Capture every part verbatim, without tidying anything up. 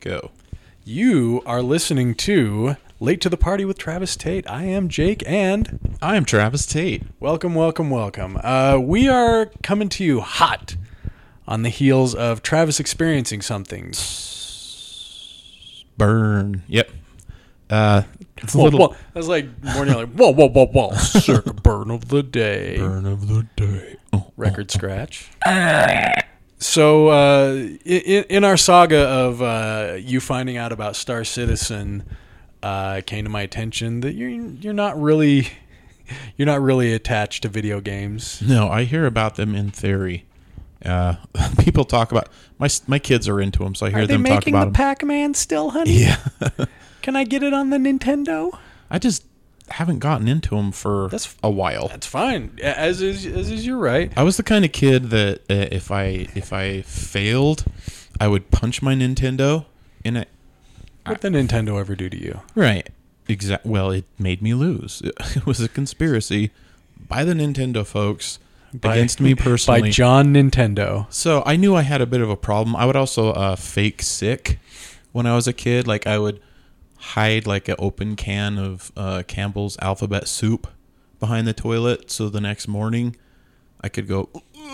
Go. You are listening to Late to the Party with Travis Tate. I am Jake, and I am Travis Tate. welcome, welcome, welcome. Uh, we are coming to you hot on the heels of Travis experiencing something. Burn. Yep. Uh, it's a Whoa, little whoa. I was like, morning, like, whoa, whoa, whoa, whoa. Circa burn of the day. burn of the day. Oh, Record scratch. So, uh, in, in our saga of uh, you finding out about Star Citizen, uh, it came to my attention that you're you're not really you're not really attached to video games. No, I hear about them in theory. Uh, people talk about my my kids are into them, so I hear Are they them talk making about the them. Pac-Man still, honey? Yeah, Can I get it on the Nintendo? I just haven't gotten into them for That's- a while. That's fine. As is as is you're right. I was the kind of kid that uh, if I if I failed, I would punch my Nintendo in it. What did the Nintendo ever do to you? Right. Exact. Well, it made me lose. It was a conspiracy by the Nintendo folks By- against me personally. By John Nintendo. So I knew I had a bit of a problem. I would also uh, fake sick when I was a kid. Like I would hide like an open can of uh, Campbell's alphabet soup behind the toilet, so the next morning I could go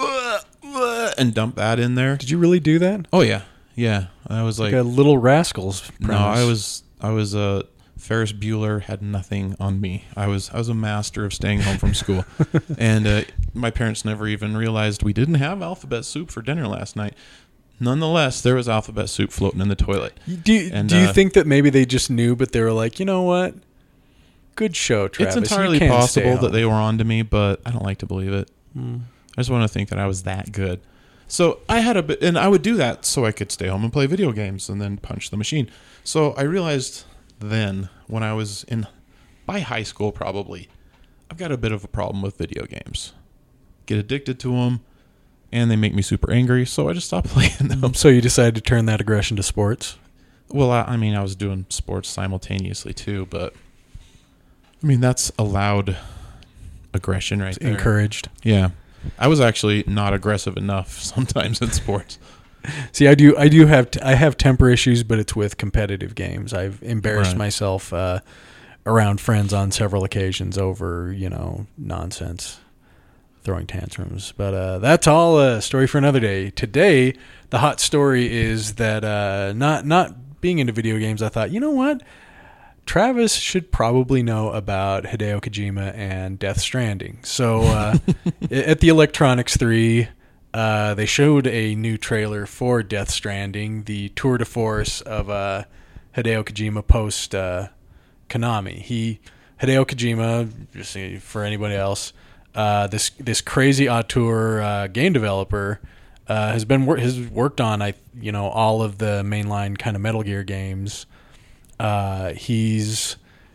and dump that in there. Did you really do that? Oh yeah, yeah. I was like, Like a Little Rascals premise. no, I was I was a uh, Ferris Bueller had nothing on me. I was I was a master of staying home from school, and uh, my parents never even realized we didn't have alphabet soup for dinner last night. Nonetheless, there was alphabet soup floating in the toilet. Do you, And, do you uh, think that maybe they just knew, but they were like, you know what? Good show, Travis. It's You entirely can stay possible that home." they were on to me, but I don't like to believe it. Mm. I just want to think that I was that good. So I had a bit, and I would do that so I could stay home and play video games and then punch the machine. So I realized then, when I was in, by high school probably, I've got a bit of a problem with video games. Get addicted to them, and they make me super angry, so I just stopped playing them. So you decided to turn that aggression to sports? Well, I, I mean, I was doing sports simultaneously too, but I mean, that's allowed aggression right there. Encouraged. Yeah. I was actually not aggressive enough sometimes in sports. See, I do I do have t- I have temper issues, but it's with competitive games. I've embarrassed Right. myself uh, around friends on several occasions over, you know, nonsense, throwing tantrums. But uh, that's all a story for another day. Today, the hot story is that uh, not not being into video games, I thought, you know what? Travis should probably know about Hideo Kojima and Death Stranding. So uh, at the Electronics three, uh, they showed a new trailer for Death Stranding, the tour de force of uh, Hideo Kojima post uh, Konami. He Hideo Kojima, just for anybody else, uh, this this crazy auteur uh, game developer uh, has been wor- has worked on I you know all of the mainline kind of Metal Gear games. Uh, he's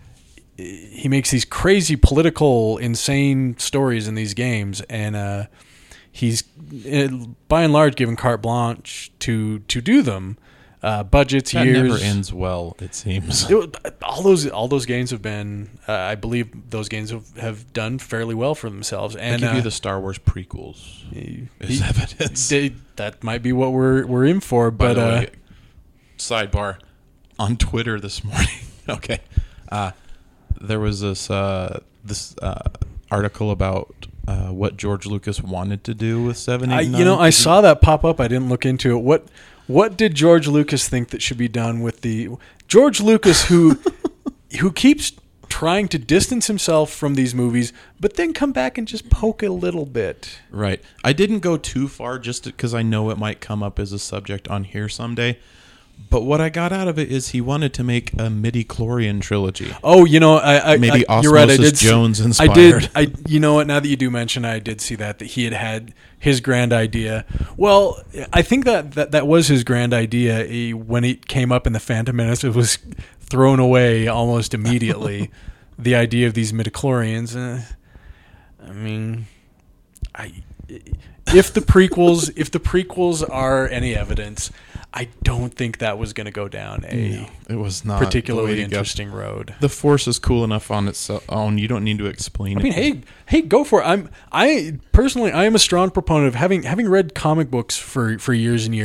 he makes these crazy political, insane stories in these games, and uh, he's uh, by and large given carte blanche to to do them. Uh, budgets, That years. never ends well, it seems. It, all those all those games have been, uh, I believe, those games have, have done fairly well for themselves. I And give uh, you the Star Wars prequels he- as evidence. they, that might be what we're we're in for. By But the uh, way, sidebar, on Twitter this morning, okay, uh, there was this uh, this uh, article about uh, what George Lucas wanted to do with seven, eight, I, nine. you know, I saw that pop up. I didn't look into it. What what did George Lucas think that should be done with the George Lucas who who keeps trying to distance himself from these movies, but then come back and just poke a little bit. Right. I didn't go too far just because I know it might come up as a subject on here someday. But what I got out of it is he wanted to make a midi-chlorian trilogy. Oh, you know, I, I Maybe I, you're right. I Osmosis did see- Jones I inspired. did. I you know what? Now that you do mention, it, I did see that that he had had his grand idea. Well, I think that that, that was his grand idea. He, when it came up in the Phantom Menace, it was thrown away almost immediately. The idea of these midichlorians. Uh, I mean, I if the prequels if the prequels are any evidence, I don't think that was going to go down a No, it was not the way particularly to go. interesting road. The Force is cool enough on its own. You don't need to explain I it. mean, hey, hey, go for it. I'm, I personally, I am a strong proponent of having having read comic books for, for years and years.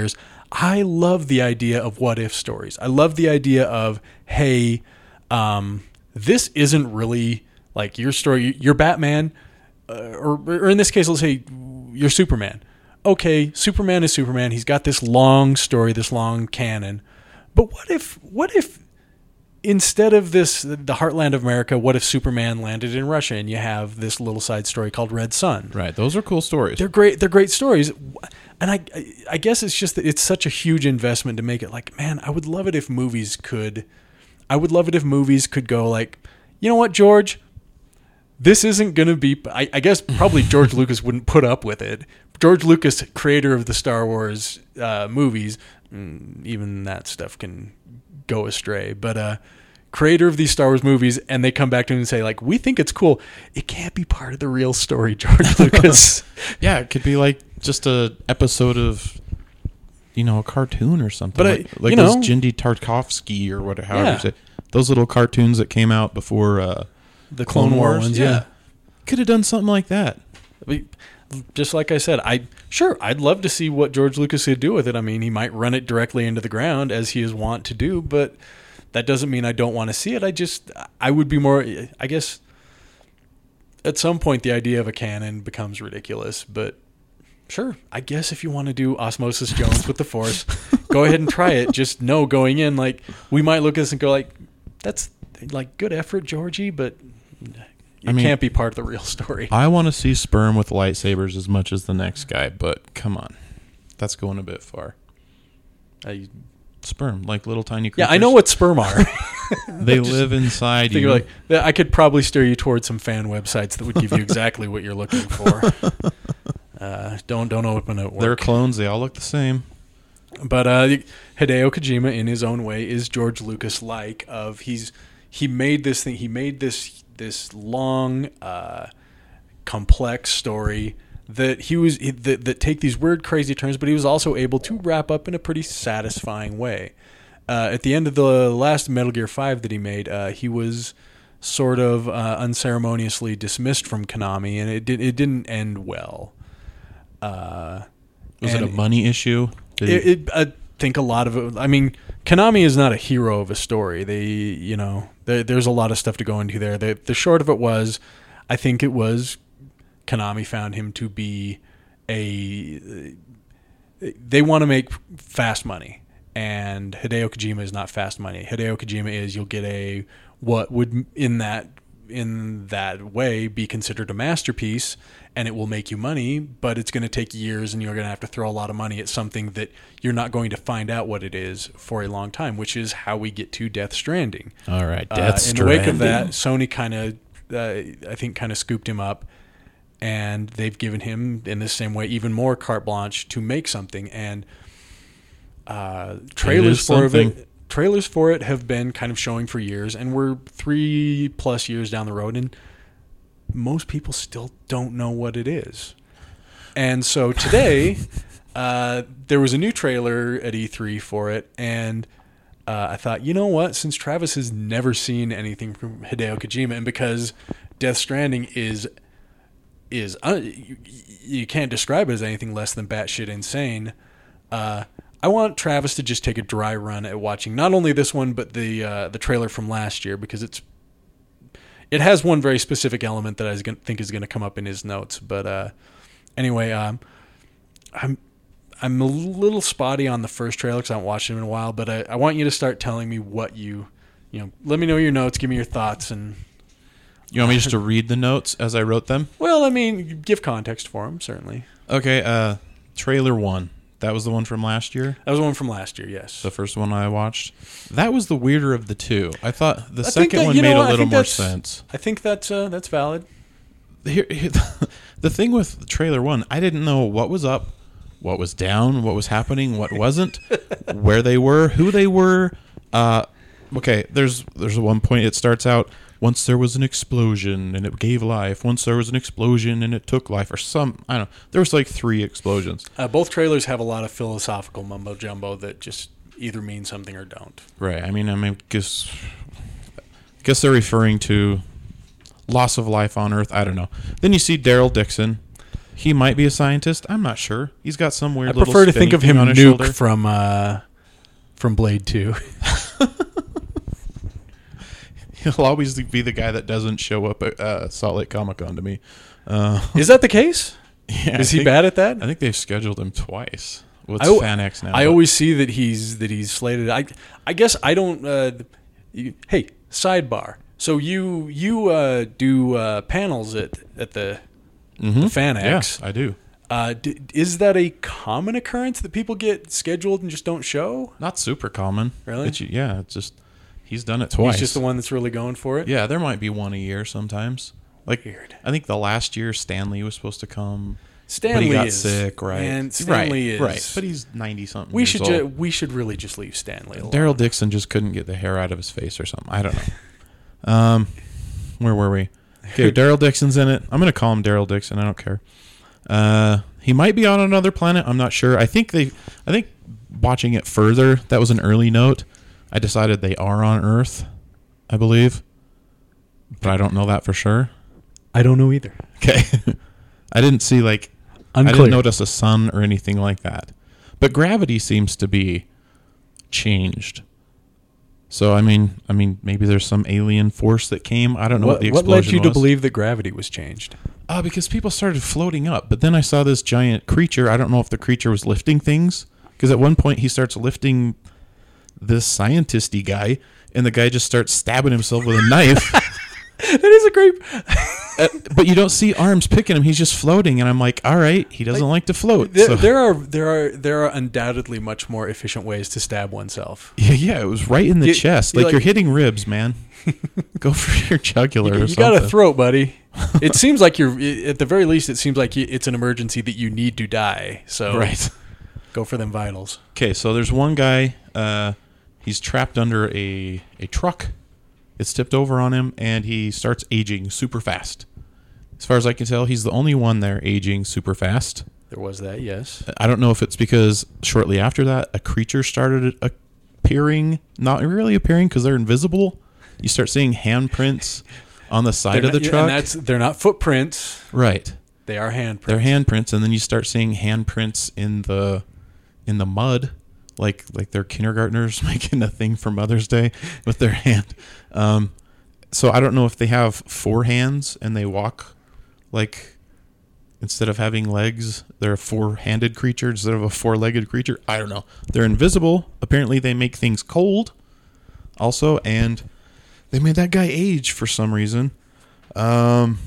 I love the idea of what if stories. I love the idea of, hey, um, this isn't really like your story. You're Batman, uh, or, or in this case, let's say you're Superman. Okay, Superman is Superman. He's got this long story, this long canon. But what if, what if instead of this, the heartland of America, what if Superman landed in Russia and you have this little side story called Red Sun? Right. Those are cool stories. They're great. They're great stories. And I, I guess it's just that it's such a huge investment to make it like, man, I would love it if movies could, I would love it if movies could go like, you know what, George, this isn't going to be, I, I guess probably George Lucas wouldn't put up with it. George Lucas, creator of the Star Wars uh, movies, even that stuff can go astray, but uh, creator of these Star Wars movies, and they come back to him and say, like, we think it's cool. It can't be part of the real story, George Lucas. Yeah, it could be like just a episode of, you know, a cartoon or something. But I- like like you those know- Jindy Tarkovsky or whatever. However Yeah. you say, those little cartoons that came out before uh, The Clone, War ones, yeah. Could have done something like that. We- Just like I said, I sure I'd love to see what George Lucas could do with it. I mean, he might run it directly into the ground as he is wont to do, but that doesn't mean I don't want to see it. I just I would be more. I guess at some point the idea of a canon becomes ridiculous, but sure, I guess if you want to do Osmosis Jones with the Force, go ahead and try it. Just know going in, like we might look at this and go like, that's like good effort, Georgie, but. It I mean, can't be part of the real story. I want to see sperm with lightsabers as much as the next guy, but come on. That's going a bit far. I, Sperm, like little tiny yeah, creatures. I know what sperm are. They Just live inside think you. like I could probably steer you towards some fan websites that would give you exactly what you're looking for. Uh, don't don't open it. They're clones. They all look the same. But uh, Hideo Kojima, in his own way, is George Lucas like. Of he's he made this thing. He made this. this long, uh, complex story that he was that, that take these weird, crazy turns, but he was also able to wrap up in a pretty satisfying way. Uh, at the end of the last Metal Gear five that he made, uh, he was sort of uh, unceremoniously dismissed from Konami, and it did it didn't end well. Uh, Was it a money issue? Did it, he- it, I think a lot of it. I mean, Konami is not a hero of a story. They, you know, there, there's a lot of stuff to go into there. The, the short of it was, I think it was Konami found him to be a. They want to make fast money, and Hideo Kojima is not fast money. Hideo Kojima is you'll get a what would in that in that way be considered a masterpiece, and it will make you money, but it's going to take years and you're going to have to throw a lot of money at something that you're not going to find out what it is for a long time, which is how we get to Death Stranding. all right, Uh, Death in the wake of Stranding. that, Sony kind of, uh, I think, kind of scooped him up, and they've given him, in the same way, even more carte blanche to make something. And uh, trailers is for something. it, trailers for it have been kind of showing for years, and we're three plus years down the road, and most people still don't know what it is. And so today, uh, there was a new trailer at E three for it, and uh, I thought, you know what? Since Travis has never seen anything from Hideo Kojima, and because Death Stranding is is uh, you, you can't describe it as anything less than batshit insane. Uh, I want Travis to just take a dry run at watching not only this one but the uh, the trailer from last year, because it's it has one very specific element that I was gonna, think is going to come up in his notes. But uh, anyway, um, I'm I'm a little spotty on the first trailer because I haven't watched it in a while. But I, I want you to start telling me what you you know. Let me know your notes. Give me your thoughts. And You want me just to read the notes as I wrote them? well, I mean, give context for them certainly. Okay, uh, trailer one. That was the one from last year? That was one from last year. Yes. The first one I watched. That was the weirder of the two. I thought the I think second that- one you know made what, a I little think more that's- sense. I think that's uh, that's valid. Here, here, the thing with trailer one, I didn't know what was up, what was down, what was happening, what wasn't, where they were, who they were. Uh, okay, there's there's one point it starts out, once there was an explosion and it gave life. Once there was an explosion and it took life, or some, I don't know. There was like three explosions. Uh, both trailers have a lot of philosophical mumbo jumbo that just either mean something or don't. Right. I mean, I mean, guess, guess they're referring to loss of life on Earth. I don't know. Then you see Daryl Dixon, He might be a scientist. I'm not sure. He's got some weird. I little prefer to think spinny of thing him on his Nuke shoulder. from uh, from Blade Two. He'll always be the guy that doesn't show up at uh, Salt Lake Comic Con to me. Uh, Is that the case? yeah, Is I he think, bad at that? I think they've scheduled him twice. Well, it's I w- FanX now. I but- always see that he's that he's slated. I I guess I don't. Uh, you, hey, sidebar. So you you uh, do uh, panels at at the, Mhm. the FanX. Yeah, I do. Uh, d- is that a common occurrence that people get scheduled and just don't show? Not super common. Really? It's, yeah, it's just he's done it twice. He's just the one that's really going for it. Yeah, there might be one a year sometimes. Like Weird. I think the last year Stanley was supposed to come. Stanley but he got is sick, right? And Stanley right, is right. But he's ninety something. we years should old. ju- we should really just leave Stanley alone. Daryl Dixon just couldn't get the hair out of his face or something. I don't know. um, where were we? Okay, Daryl Dixon's in it. I'm gonna call him Daryl Dixon. I don't care. Uh, he might be on another planet. I'm not sure. I think they. I think watching it further, that was an early note. I decided they are on Earth, I believe, but I don't know that for sure. I don't know either. Okay, I didn't see like. Unclear. I didn't notice a sun or anything like that. But gravity seems to be changed. So I mean, I mean, maybe there's some alien force that came. I don't know what, What, the what explosion led you to was. believe that gravity was changed? Uh, because people started floating up. But then I saw this giant creature. I don't know if the creature was lifting things. Because at one point he starts lifting this scientist-y guy, and the guy just starts stabbing himself with a knife. That is a great. uh, but you don't see arms picking him. He's just floating, and I'm like, all right, he doesn't like, like to float. There, so. there are there are there are undoubtedly much more efficient ways to stab oneself. Yeah, yeah, it was right in the You- chest. you Like, like- you're hitting ribs, man. Go for your jugular You, or you got something. a throat, buddy. It seems like you're at the very least. It seems like you- it's an emergency that you need to die. So Right. go for them vitals. Okay, so there's one guy. Uh, he's trapped under a a truck. It's tipped over on him, and he starts aging super fast. As far as I can tell, he's the only one there aging super fast. There was that, yes. I don't know if it's because shortly after that, a creature started appearing. Not really appearing because they're invisible. You start seeing handprints on the side They're of the not- truck. and that's they're not footprints. Right. They are handprints. They're handprints, and then you start seeing handprints in the in the mud, like like they're kindergartners making a thing for Mother's Day with their hand. Um, so I don't know if they have four hands and they walk like instead of having legs, they're a four-handed creature instead of a four-legged creature. I don't know. They're invisible. Apparently, they make things cold. Also, and they made that guy age for some reason. Um.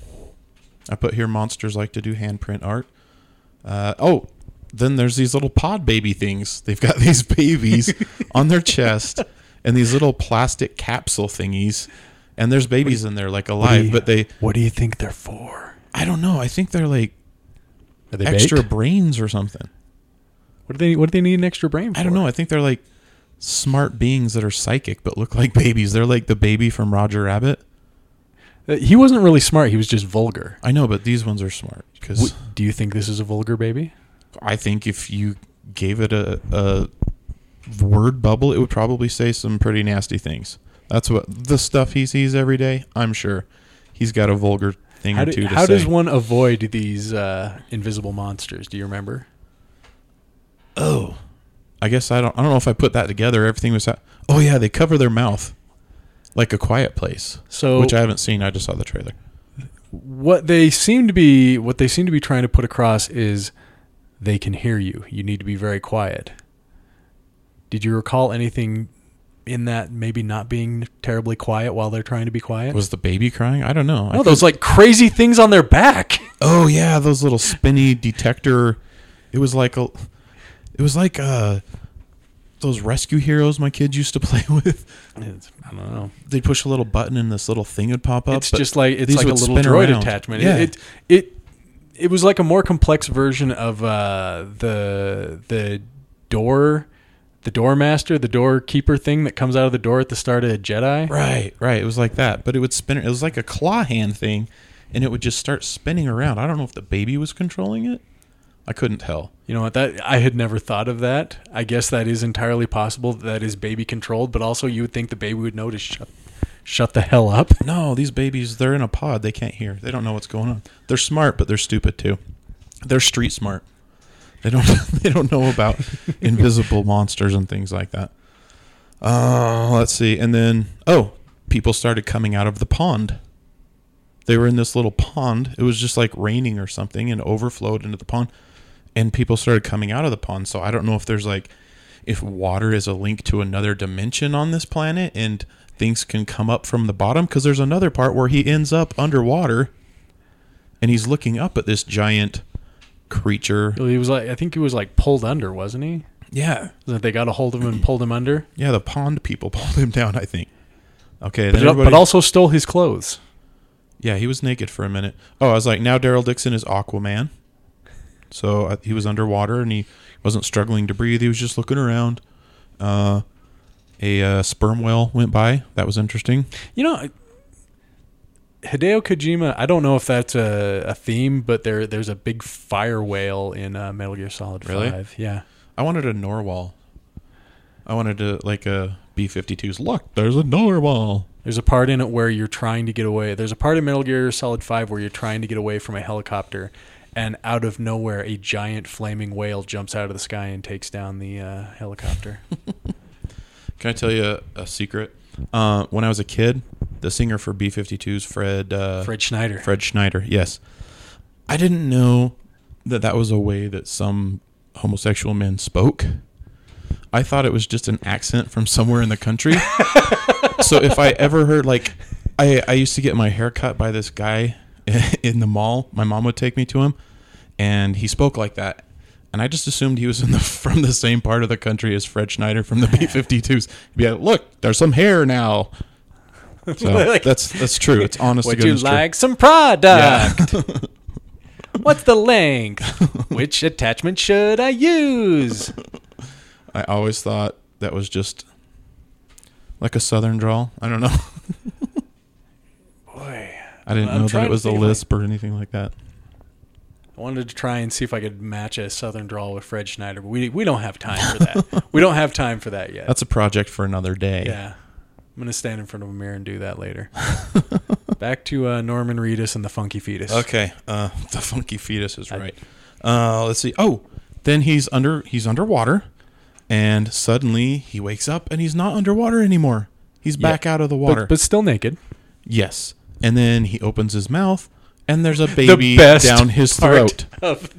I put here monsters like to do handprint art. Uh, oh, then there's these little pod baby things. They've got these babies on their chest and these little plastic capsule thingies. And there's babies in there like What do alive, you- but they, What do you think they're for? I don't know. I think they're like Are they extra baked? brains or something. What do they What do they need an extra brain for? I don't know. I think they're like smart beings that are psychic but look like babies. They're like the baby from Roger Rabbit. Uh, he wasn't really smart. He was just vulgar. I know, but these ones are smart because W- do you think this is a vulgar baby? I think if you gave it a, a word bubble, it would probably say some pretty nasty things. That's what the stuff he sees every day. I'm sure he's got a vulgar thing How, or do, two to how say. does one avoid these uh, invisible monsters? Do you remember? Oh, I guess I don't. I don't know if I put that together. Everything was. Ha- oh yeah, they cover their mouth like A Quiet Place, So which I haven't seen. I just saw the trailer. what they seem to be what they seem to be trying to put across is they can hear you. You need to be very quiet. Did you recall anything in that maybe not being terribly quiet while they're trying to be quiet? Was the baby crying? I don't know. I No, those like crazy things on their back. Oh yeah, those little spinny detector. It was like a. It was like uh, those rescue heroes my kids used to play with. It's, I don't know. They'd push a little button and this little thing would pop up. It's but just like it's these like a would little spin droid around. attachment. Yeah. It, it it it was like a more complex version of uh, the the door the door master, the doorkeeper thing that comes out of the door at the start of Jedi. Right, right. It was like that, but it would spin. It was like a claw hand thing, and it would just start spinning around. I don't know if the baby was controlling it. I couldn't tell. You know what? That I had never thought of that. I guess that is entirely possible. That, that is baby controlled, but also you would think the baby would know to shut Shut the hell up. No, these babies, they're in a pod. They can't hear. They don't know what's going on. They're smart, but they're stupid too. They're street smart. They don't they don't know about invisible monsters and things like that. Uh, let's see. And then, oh, people started coming out of the pond. They were in this little pond. It was just like raining or something and overflowed into the pond. And people started coming out of the pond. So I don't know if there's like, if water is a link to another dimension on this planet and things can come up from the bottom. Because there's another part where he ends up underwater and he's looking up at this giant creature. He was like, I think he was like pulled under, wasn't he? Yeah. That they got a hold of him and pulled him under. Yeah, the pond people pulled him down, I think. Okay. But, Then but also stole his clothes. Yeah, he was naked for a minute. Oh, I was like, now Daryl Dixon is Aquaman. So uh, he was underwater and he wasn't struggling to breathe. He was just looking around. Uh, a uh, sperm whale went by. That was interesting. You know, Hideo Kojima, I don't know if that's a, a theme, but there there's a big fire whale in uh, Metal Gear Solid Really? five. Yeah. I wanted a narwhal. I wanted to, like a B fifty-two's. Look, there's a narwhal. There's a part in it where you're trying to get away. There's a part in Metal Gear Solid five where you're trying to get away from a helicopter, and out of nowhere, a giant flaming whale jumps out of the sky and takes down the uh, helicopter. Can I tell you a, a secret? Uh, when I was a kid, the singer for B fifty-two's Fred... Uh, Fred Schneider. Fred Schneider, yes. I didn't know that that was a way that some homosexual men spoke. I thought it was just an accent from somewhere in the country. So if I ever heard, like, I, I used to get my hair cut by this guy in the mall. My mom would take me to him, and he spoke like that. And I just assumed he was in the from the same part of the country as Fred Schneider from the B fifty-twos. He'd be like, look, there's some hair now. So Like, that's that's true. It's honest to Would you goodness true. like some product? Yeah. What's the length? Which attachment should I use? I always thought that was just like a southern drawl. I don't know. Boy. I didn't I'm know trying that it to was a think if I- lisp or anything like that. I wanted to try and see if I could match a southern drawl with Fred Schneider, but we we don't have time for that. We don't have time for that yet. That's a project for another day. Yeah. I'm going to stand in front of a mirror and do that later. Back to uh, Norman Reedus and the Funky Fetus. Okay. Uh, the funky fetus is right. Uh, let's see. Oh, then he's under he's underwater, and suddenly he wakes up and he's not underwater anymore. He's Yeah. back out of the water. But, but still naked. Yes. And then he opens his mouth, and there's a baby best down his part throat. of-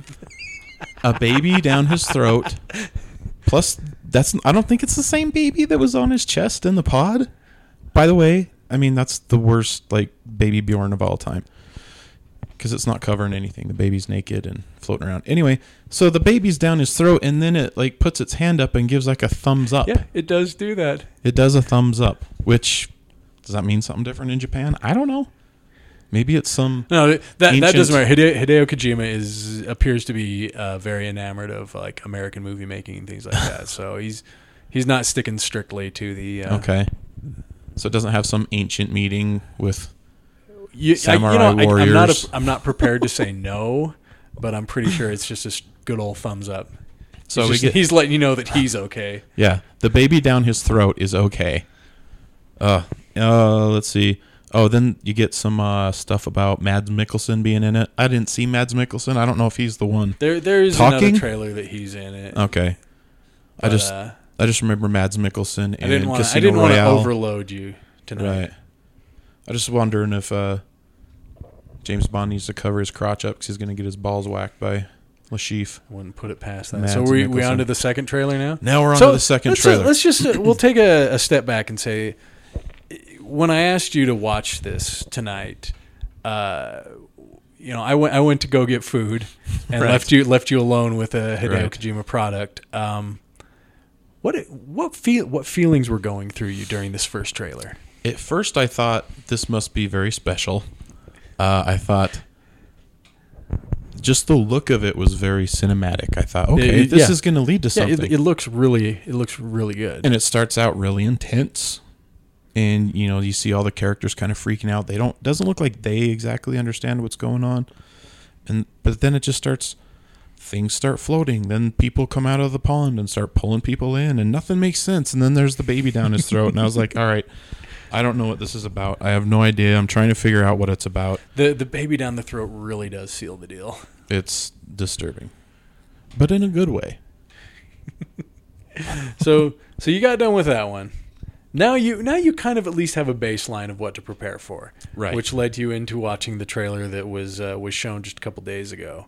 A baby down his throat. Plus, that's I don't think it's the same baby that was on his chest in the pod. By the way, I mean, that's the worst, like, Baby Bjorn of all time. Because it's not covering anything. The baby's naked and floating around. Anyway, so the baby's down his throat, and then it, like, puts its hand up and gives, like, a thumbs up. Yeah, it does do that. It does a thumbs up, which, does that mean something different in Japan? I don't know. Maybe it's some... No, that that Ancient- doesn't matter. Hideo, Hideo Kojima is appears to be uh, very enamored of like American movie making and things like that. So he's he's not sticking strictly to the. Uh, Okay. So it doesn't have some ancient meeting with... you, Samurai I, you know, I, I'm not warriors. a, I'm not prepared to say no, but I'm pretty sure it's just a s- good old thumbs up. So he's, we just- get... he's letting you know that he's okay. Yeah, the baby down his throat is okay. Uh, uh, let's see. Oh, then you get some uh, stuff about Mads Mikkelsen being in it. I didn't see Mads Mikkelsen. I don't know if he's the one. There there is Talking? another trailer that he's in it. Okay, I but, just uh, I just remember Mads Mikkelsen I didn't in want I Casino didn't want to Royale. overload you tonight. Right. I just wondering if uh, James Bond needs to cover his crotch up because he's going to get his balls whacked by Lashif. I wouldn't put it past that. Mads so we we Mikkelsen. on to the second trailer now. Now we're on So to the second let's, trailer. Uh, let's just uh, we'll take a, a step back and say, when I asked you to watch this tonight, uh, you know, I went I went to go get food and Right. left you left you alone with a Hideo Right. Kojima product. Um, what what feel what feelings were going through you during this first trailer? At first, I thought this must be very special. Uh, I thought just the look of it was very cinematic. I thought, okay, It- this yeah. is going to lead to Yeah, something. it, it looks really it looks really good. And it starts out really intense. And, you know, you see all the characters kind of freaking out. They don't, doesn't look like they exactly understand what's going on. And, but then it just starts, things start floating. Then people come out of the pond and start pulling people in and nothing makes sense. And then there's the baby down his throat. And I was like, all right, I don't know what this is about. I have no idea. I'm trying to figure out what it's about. The the baby down the throat really does seal the deal. It's disturbing, but in a good way. so so you got done with that one. Now you now you kind of at least have a baseline of what to prepare for, right? Which led you into watching the trailer that was uh, was shown just a couple days ago.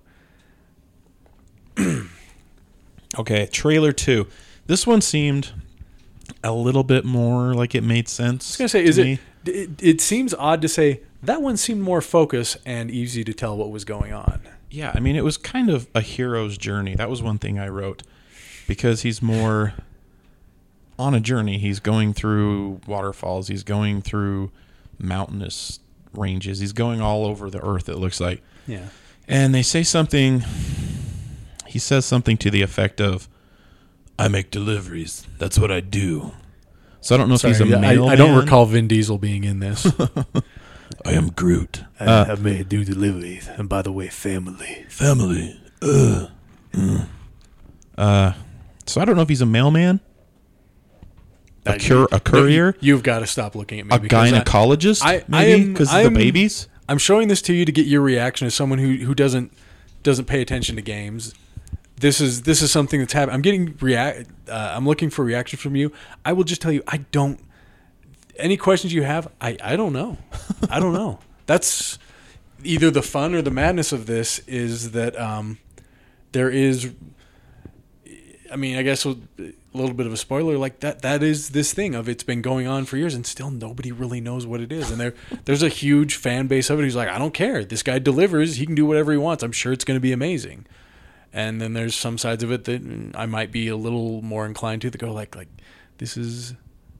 Okay, trailer two. This one seemed a little bit more like it made sense. I was gonna say, is it, it, it? It seems odd to say that one seemed more focused and easy to tell what was going on. Yeah, I mean, it was kind of a hero's journey. That was one thing I wrote, because he's more on a journey. He's going through waterfalls. He's going through mountainous ranges. He's going all over the earth, it looks like. Yeah. And they say something, he says something to the effect of, I make deliveries. That's what I do. So I don't know Sorry, if he's a I, mailman. I don't recall Vin Diesel being in this. I am Groot. I, Uh, I may do deliveries. And by the way, family. family. Uh, mm. uh, so I don't know if he's a mailman, a, Uh, cur- a courier, You, have got to stop looking at me. a because I- gynecologist, I- I maybe am- because of I the am- babies. I'm showing this to you to get your reaction as someone who, who doesn't doesn't pay attention to games. This is this is something that's happening. I'm getting react. Uh, I'm looking for reaction from you. I will just tell you, I don't. Any questions you have, I, I don't know. I don't know. That's either the fun or the madness of this is that um, there is. I mean, I guess a little bit of a spoiler, like that. That is this thing of it's been going on for years, and still nobody really knows what it is. And there, there's a huge fan base of it who's like, I don't care. This guy delivers. He can do whatever he wants. I'm sure it's going to be amazing. And then there's some sides of it that I might be a little more inclined to that go like, like this is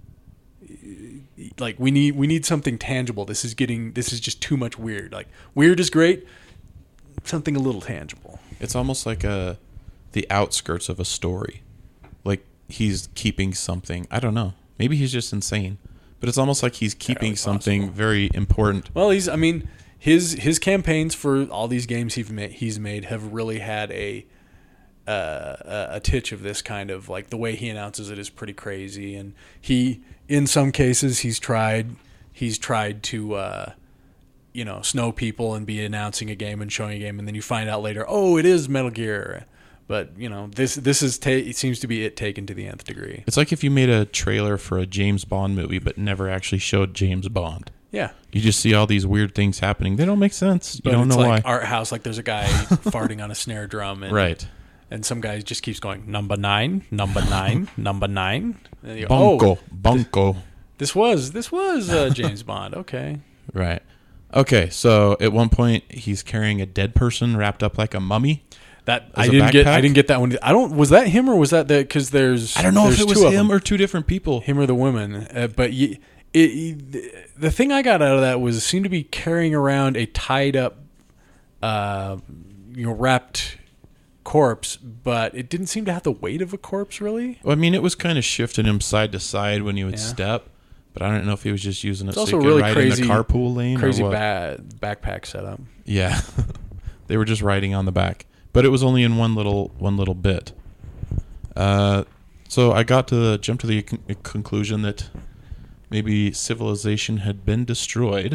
like we need we need something tangible. This is getting this is just too much weird. Like weird is great. Something a little tangible. It's almost like a the outskirts of a story. Like he's keeping something. I don't know. Maybe he's just insane. But it's almost like he's keeping something possible. very important. Well, he's I mean, his his campaigns for all these games he's made, he's made have really had a uh, a a titch of this kind of like the way he announces it is pretty crazy, and he in some cases he's tried he's tried to uh, you know snow people and be announcing a game and showing a game, and then you find out later, oh, it is Metal Gear. But you know this this is ta- it seems to be it taken to the nth degree. It's like if you made a trailer for a James Bond movie but never actually showed James Bond. Yeah. You just see all these weird things happening. They don't make sense. You But don't it's know like why. art house, like there's a guy farting on a snare drum, and, Right. And some guy just keeps going number nine, number nine, number nine. And you go, Bunko. oh, Bunko. this was this was uh, James Bond. Okay. Right. Okay, so at one point he's carrying a dead person wrapped up like a mummy. That As I a didn't get. backpack? I didn't get that one. I don't. Was that him or was that the? Because there's. I don't know if there's it was two of him them. or two different people. him or the woman. Uh, but you, it, it, the thing I got out of that was it seemed to be carrying around a tied up, uh, you know, wrapped corpse, but it didn't seem to have the weight of a corpse really. Well, I mean, it was kind of shifting him side to side when he would Yeah. step, but I don't know if he was just using it It's so also he could really ride crazy- in the carpool lane Crazy or what. bad backpack setup. Yeah, they were just riding on the back, but it was only in one little one little bit. Uh, so I got to the, jump to the con- conclusion that maybe civilization had been destroyed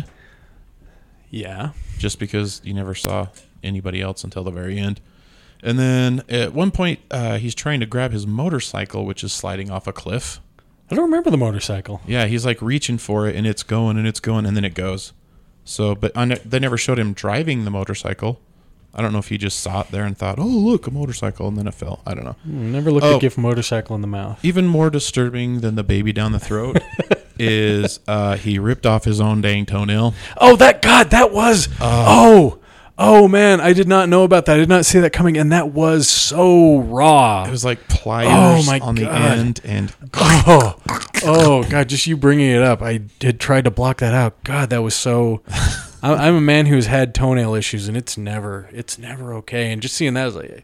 Yeah. just because you never saw anybody else until the very end. And then at one point, uh, he's trying to grab his motorcycle, which is sliding off a cliff. I don't remember the motorcycle. Yeah, he's like reaching for it, and it's going, and it's going, and then it goes. So, but I ne- they never showed him driving the motorcycle. I don't know if he just saw it there and thought, oh, look, a motorcycle, and then it fell. I don't know. Never looked Oh. at gift motorcycle in the mouth. Even more disturbing than the baby down the throat is uh, he ripped off his own dang toenail. Oh, that God, that was. oh, oh man, I did not know about that. I did not see that coming, and that was so raw. It was like pliers Oh, my on the God. end, and Oh, oh God! Just you bringing it up, I had tried to block that out. God, that was so. I- I'm a man who's had toenail issues, and it's never, it's never okay. And just seeing that, I was like,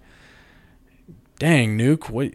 "Dang, Nuke, what?"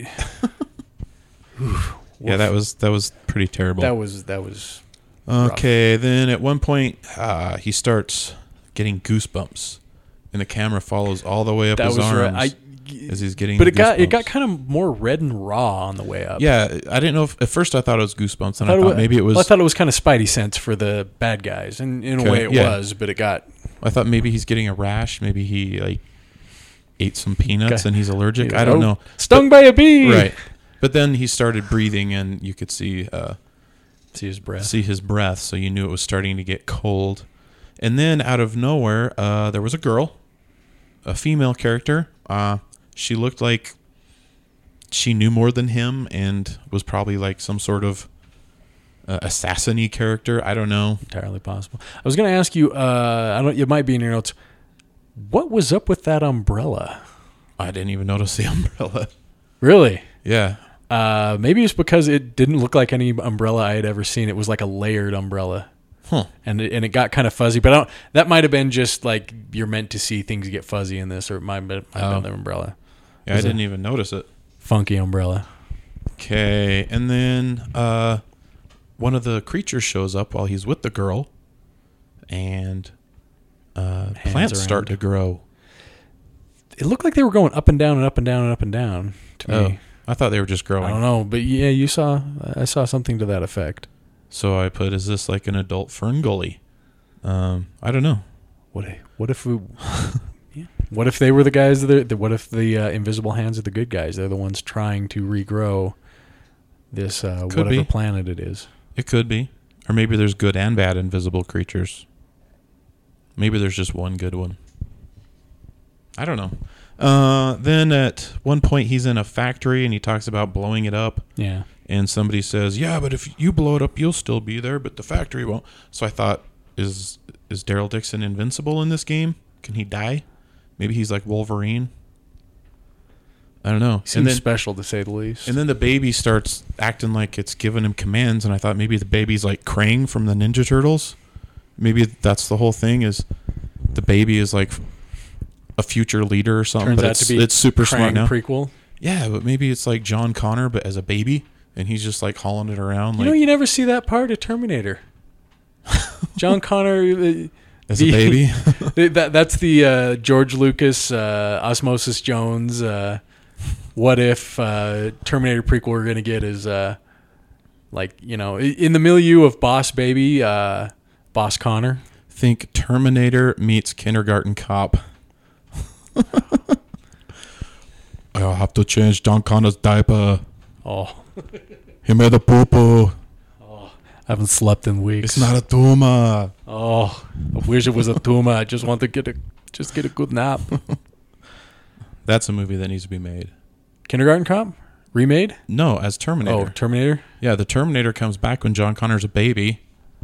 Oof, yeah, that was that was pretty terrible. that was that was. Okay, then at one point uh, he starts getting goosebumps, and the camera follows all the way up That his was arms. right. I as he's getting. But the it got it goosebumps. got kind of more red and raw on the way up. Yeah, I didn't know. If, at first, I thought it was Goosebumps, and I I thought, thought it wa- maybe it was. Well, I thought it was kind of Spidey sense for the bad guys, and in Okay, a way it yeah. was. But it got I thought maybe he's getting a rash. Maybe he like ate some peanuts Okay. and he's allergic. he was, I don't "Oh, know. Stung by a bee. Right. But then he started breathing, and you could see uh, See his breath. see his breath, so you knew it was starting to get cold. And then out of nowhere, uh, there was a girl, a female character. Uh, she looked like she knew more than him, and was probably like some sort of uh, assassin-y character. I don't know. Entirely possible. I was going to ask you. Uh, I don't. It might be in your notes. What was up with that umbrella? I didn't even notice the umbrella. Really? Yeah. Uh, maybe it's because it didn't look like any umbrella I had ever seen. It was like a layered umbrella. Huh. And it, and it got kind of fuzzy, but I don't, that might have been just like you're meant to see things get fuzzy in this, or it might have been, might have Oh. been the umbrella. Yeah, I Was it- didn't even notice it. Funky umbrella. Okay, and then uh, one of the creatures shows up while he's with the girl, and uh, Hands plants start around. to grow. It looked like they were going up and down and up and down and up and down to Oh, me. I thought they were just I growing. don't know, but yeah, you saw. I saw something to that effect. So I put, is this like an adult fern gully? Um, I don't know. What? if- What if we? yeah. What if they were the guys that? Are, what if the uh, invisible hands are the good guys? They're the ones trying to regrow this uh, Could whatever be. planet it is. It could be. Or maybe there's good and bad invisible creatures. Maybe there's just one good one. I don't know. Uh, then at one point he's in a factory and he talks about blowing it up. Yeah. And somebody says, yeah, but if you blow it up, you'll still be there, but the factory won't. So I thought, is is Daryl Dixon invincible in this game? Can he die? Maybe he's like Wolverine. I don't know. Seems And then, special to say the least. and then the baby starts acting like it's giving him commands, and I thought maybe the baby's like Krang from the Ninja Turtles. Maybe that's the whole thing, is the baby is like a future leader or something. Turns but out it's, to be it's super smart Krang now. prequel. Yeah, but maybe it's like John Connor, but as a baby, and he's just like hauling it around. You like know, you never see that part of Terminator. John Connor, uh, as the- a baby. that that's the uh, George Lucas, uh, Osmosis Jones. Uh, what if uh, Terminator prequel we're gonna get is uh, like you know i- in the milieu of Boss Baby, uh, Boss Connor. Think Terminator meets Kindergarten Cop. I have to change John Connor's diaper. Oh, He made a poo poo. I haven't slept in weeks. It's not a tumor. Oh, I wish it was a tumor. I just want to get a just get a good nap. That's a movie that needs to be made. Kindergarten Cop remade. No, as Terminator. Oh, Terminator. Yeah, the Terminator comes back when John Connor's a baby.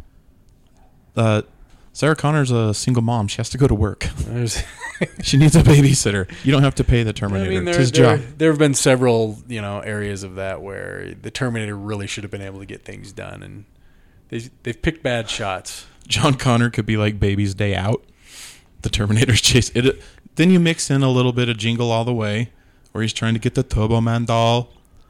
Uh, Sarah Connor's a single mom. She has to go to work. There's, She needs a babysitter. You don't have to pay the I Terminator. mean, it's there, his there, job. there have been several, you know, areas of that where the Terminator really should have been able to get things done, and they they've picked bad shots. John Connor could be like Baby's Day Out. The Terminator's chase. It. Then you mix in a little bit of Jingle All the Way, where he's trying to get the Turbo Man doll.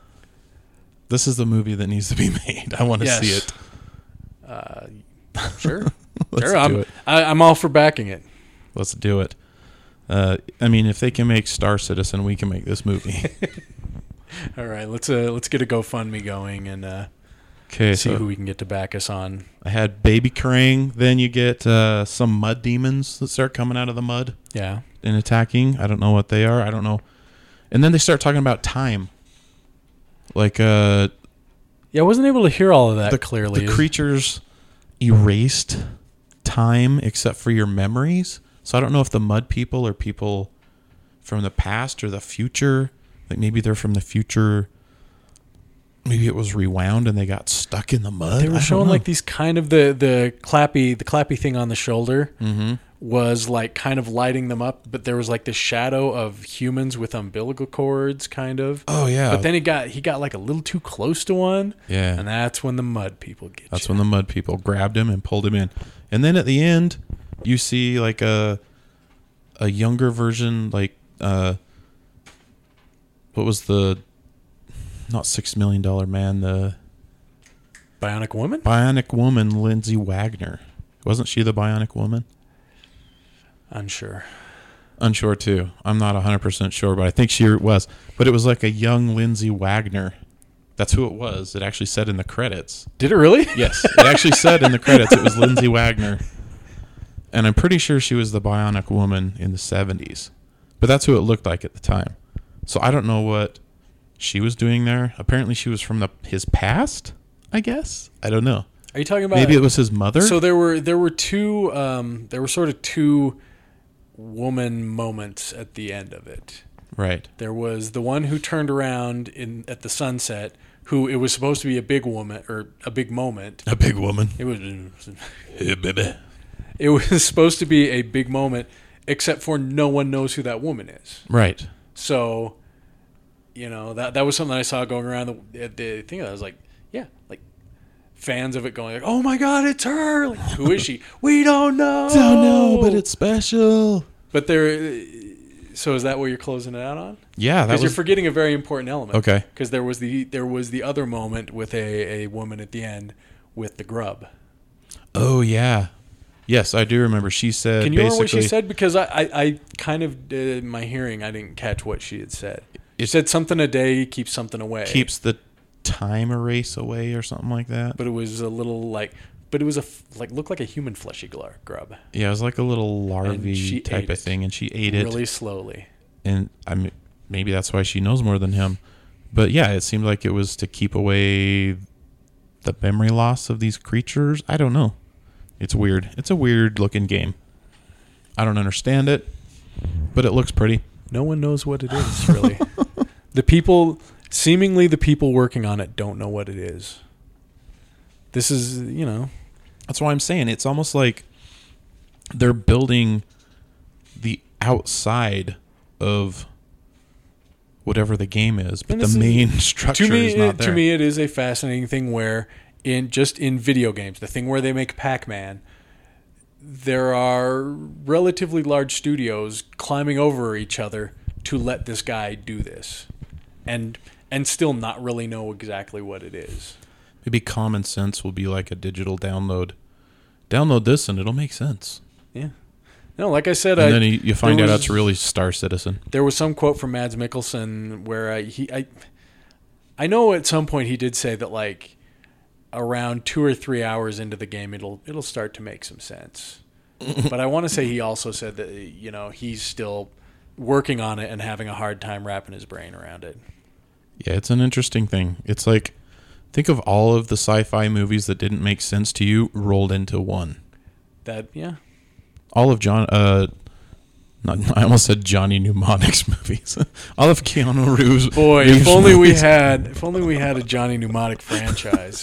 This is the movie that needs to be made. I want to Yes. see it. Uh, sure, Let's sure. do I'm it. I, I'm all for backing it. Let's do it. Uh, I mean, if they can make Star Citizen, we can make this movie. All right, let's uh let's get a GoFundMe going and uh, Okay, see so who we can get to back us on. I had Baby Krang. Then you get uh, some mud demons that start coming out of the mud Yeah, and attacking. I don't know what they are. I don't know. And then they start talking about time. Like uh, yeah. I wasn't able to hear all of that the, clearly. the creatures erased time except for your memories. So I don't know if the mud people are people from the past or the future. Like maybe they're from the future. Maybe it was rewound and they got stuck in the mud. They were I don't showing know. like these kind of the the clappy the clappy thing on the shoulder Mm-hmm. was like kind of lighting them up, but there was like this shadow of humans with umbilical cords, kind of. Oh yeah. But then he got he got like a little too close to one, yeah. and that's when the mud people get. That's you. when the mud people grabbed him and pulled him in. And then at the end, you see like a a younger version, like uh, what was the not six million dollar man, the Bionic Woman. Bionic Woman, Lindsay Wagner. Wasn't she the Bionic Woman? Unsure. Unsure too. I'm not one hundred percent sure, but I think she was. But it was like a young Lindsay Wagner. That's who it was. It actually said in the credits. Did it really? Yes, it actually said in the credits it was Lindsay Wagner. And I'm pretty sure she was the Bionic Woman in the seventies. But that's who it looked like at the time. So I don't know what she was doing there. Apparently she was from the his past, I guess. I don't know. Are you talking about... Maybe it was his mother? So there were there were two um, there were sort of two woman moments at the end of it. Right. There was the one who turned around in at the sunset, who it was supposed to be a big woman or a big moment. A big woman. It was Hey, baby. It was supposed to be a big moment, except for no one knows who that woman is. Right. So, you know, that that was something I saw going around the, the thing. I was like, yeah, like fans of it going like, oh my God, it's her. Like, who is she? We don't know. Don't know, but it's special. But there, so is that what you're closing it out on? Yeah, that Because was... you're forgetting a very important element. Okay. Because there was the there was the other moment with a, a woman at the end with the grub. Oh, yeah. Yes, I do remember. She said Can you basically... remember what she said? Because I, I, I kind of, uh, in my hearing, I didn't catch what she had said. She It said something a day keeps something away. keeps the time erase away or something like that. But it was a little like, but it was a, f- like, looked like a human fleshy gl- grub. Yeah, it was like a little And larvae she type ate of it thing, and she ate it. Really slowly. And I mean, maybe that's why she knows more than him. But yeah, it seemed like it was to keep away the memory loss of these creatures. I don't know. It's weird. It's a weird looking game. I don't understand it, but it looks pretty. No one knows what it is, really. The people, seemingly the people working on it don't know what it is. This is, you know. That's why I'm saying it's almost like they're building the outside of whatever the game is, but the main is, structure to me, is not there. To me, it is a fascinating thing where, in just in video games, the thing where they make Pac-Man, there are relatively large studios climbing over each other to let this guy do this, and and still not really know exactly what it is. Maybe common sense will be like a digital download. Download this and it'll make sense. Yeah. No, like I said, and I, then you, you find out was, it's really Star Citizen. There was some quote from Mads Mikkelsen where I, he, I, I know at some point he did say that like around two or three hours into the game, it'll it'll start to make some sense. But I want to say he also said that, you know, he's still working on it and having a hard time wrapping his brain around it. Yeah, it's an interesting thing. It's like, think of all of the sci-fi movies that didn't make sense to you rolled into one. That, yeah. All of John, uh, not, I almost said Johnny Mnemonic's movies. All of Keanu Reeves. Boy, Reeves if only movies. we had, if only we had a Johnny Mnemonic franchise.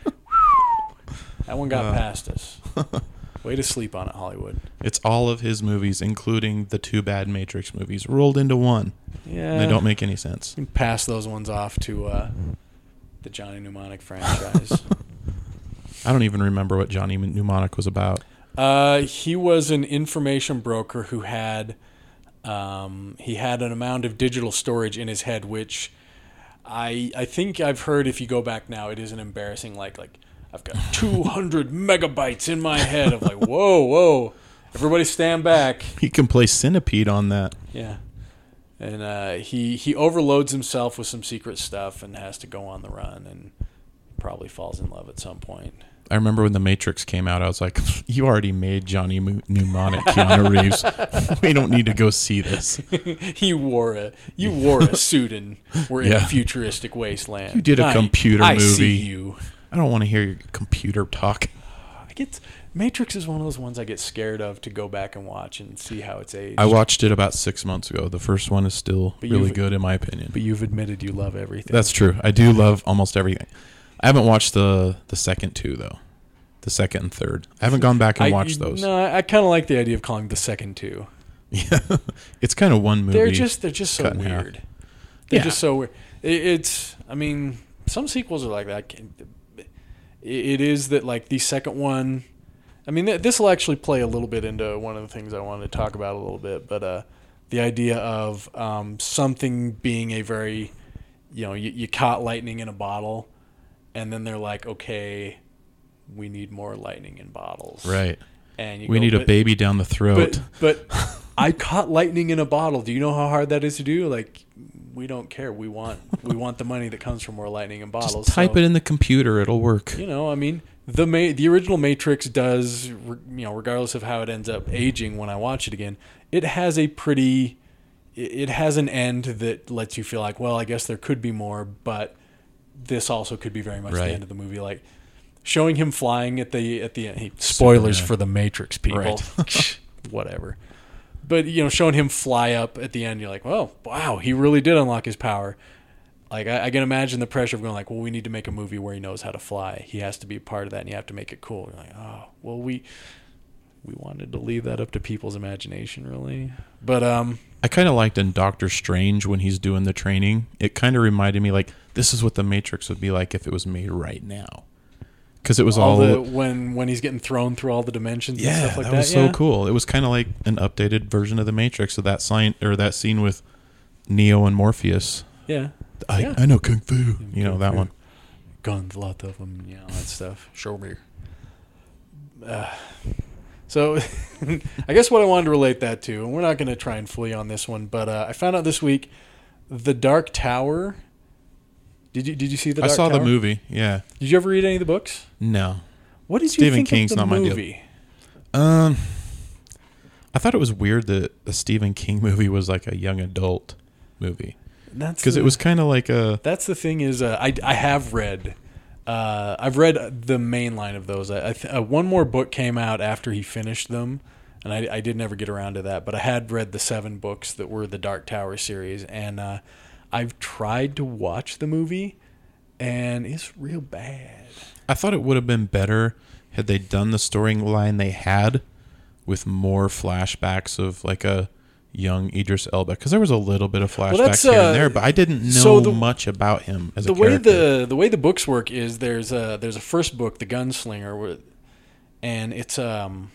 That one got Uh. past us. Way to sleep on it, Hollywood. It's all of his movies, including the two bad Matrix movies, rolled into one. Yeah. And they don't make any sense. You can pass those ones off to uh, the Johnny Mnemonic franchise. I don't even remember what Johnny Mnemonic was about. Uh, he was an information broker who had um, he had an amount of digital storage in his head, which I I think I've heard. If you go back now, it is an embarrassing like like I've got two hundred megabytes in my head of like whoa whoa, everybody stand back. He can play Centipede on that. Yeah, and uh, he he overloads himself with some secret stuff and has to go on the run and probably falls in love at some point. I remember when The Matrix came out, I was like, you already made Johnny Mnemonic, Keanu Reeves. We don't need to go see this. you wore a you wore a suit and were in Yeah. a futuristic wasteland. You did a I- computer I movie. see you. I don't want to hear your computer talk. I get Matrix is one of those ones I get scared of to go back and watch and see how it's aged. I watched it about six months ago. The first one is still But really you've- good in my opinion. But you've admitted you love everything. That's true. I do love almost everything. I haven't watched the the second two though. The second and third. I haven't gone back and I, watched those. No, I, I kind of like the idea of calling the second two. Yeah, it's kind of one movie. They're just they're just so cut in half. weird. They're Yeah. just so weird. It, it's I mean some sequels are like that. It, it is that like the second one. I mean th- this will actually play a little bit into one of the things I wanted to talk about a little bit, but uh, the idea of um, something being a very, you know, you, you caught lightning in a bottle, and then they're like, okay, we need more lightning in bottles, Right. And you We go, need a but- baby down the throat. But, but I caught lightning in a bottle. Do you know how hard that is to do? Like, we don't care. We want we want the money that comes from more lightning in bottles. Just type so, it in the computer; it'll work. You know, I mean, the ma- the original Matrix does, you know, regardless of how it ends up aging when I watch it again, it has a pretty, it has an end that lets you feel like, well, I guess there could be more, but this also could be very much Right. the end of the movie. Like showing him flying at the at the end. Hey, spoilers Superman. for the Matrix, people. Right. Whatever. But, you know, showing him fly up at the end, you're like, well, wow, he really did unlock his power. Like, I, I can imagine the pressure of going like, well, we need to make a movie where he knows how to fly. He has to be a part of that, and you have to make it cool. You're like, oh, well, we we wanted to leave that up to people's imagination, really. But um, I kind of liked in Doctor Strange when he's doing the training. It kind of reminded me like this is what the Matrix would be like if it was made right now. Because it was all, all the, all when when he's getting thrown through all the dimensions yeah, and stuff like that that. was yeah. so cool. It was kind of like an updated version of the Matrix of that sign or that scene with Neo and Morpheus. Yeah. I, Yeah. I know kung fu. You know Kung that fu. one. Guns, lot of them, you know, that stuff. Show me. Uh, so, I guess what I wanted to relate that to, and we're not going to try and fool you on this one, but uh, I found out this week, The Dark Tower. Did you did you see The I Dark saw Tower? the movie. Yeah. Did you ever read any of the books? No. What did you Stephen think King's of the not my deal. movie? Um, I thought it was weird that the Stephen King movie was like a young adult movie That's because it the- was kind of like a That's the thing is, uh, I, I have read, uh, I've read the main line of those. I, I th- uh, one more book came out after he finished them, and I, I did never get around to that. But I had read the seven books that were the Dark Tower series, and uh, I've tried to watch the movie, and it's real bad. I thought it would have been better had they done the storyline they had with more flashbacks of like a young Idris Elba, because there was a little bit of flashbacks that's, here uh, and there, but I didn't know so the- much about him as the a way character. the the way the books work is there's a there's a first book, The Gunslinger, where, and it's um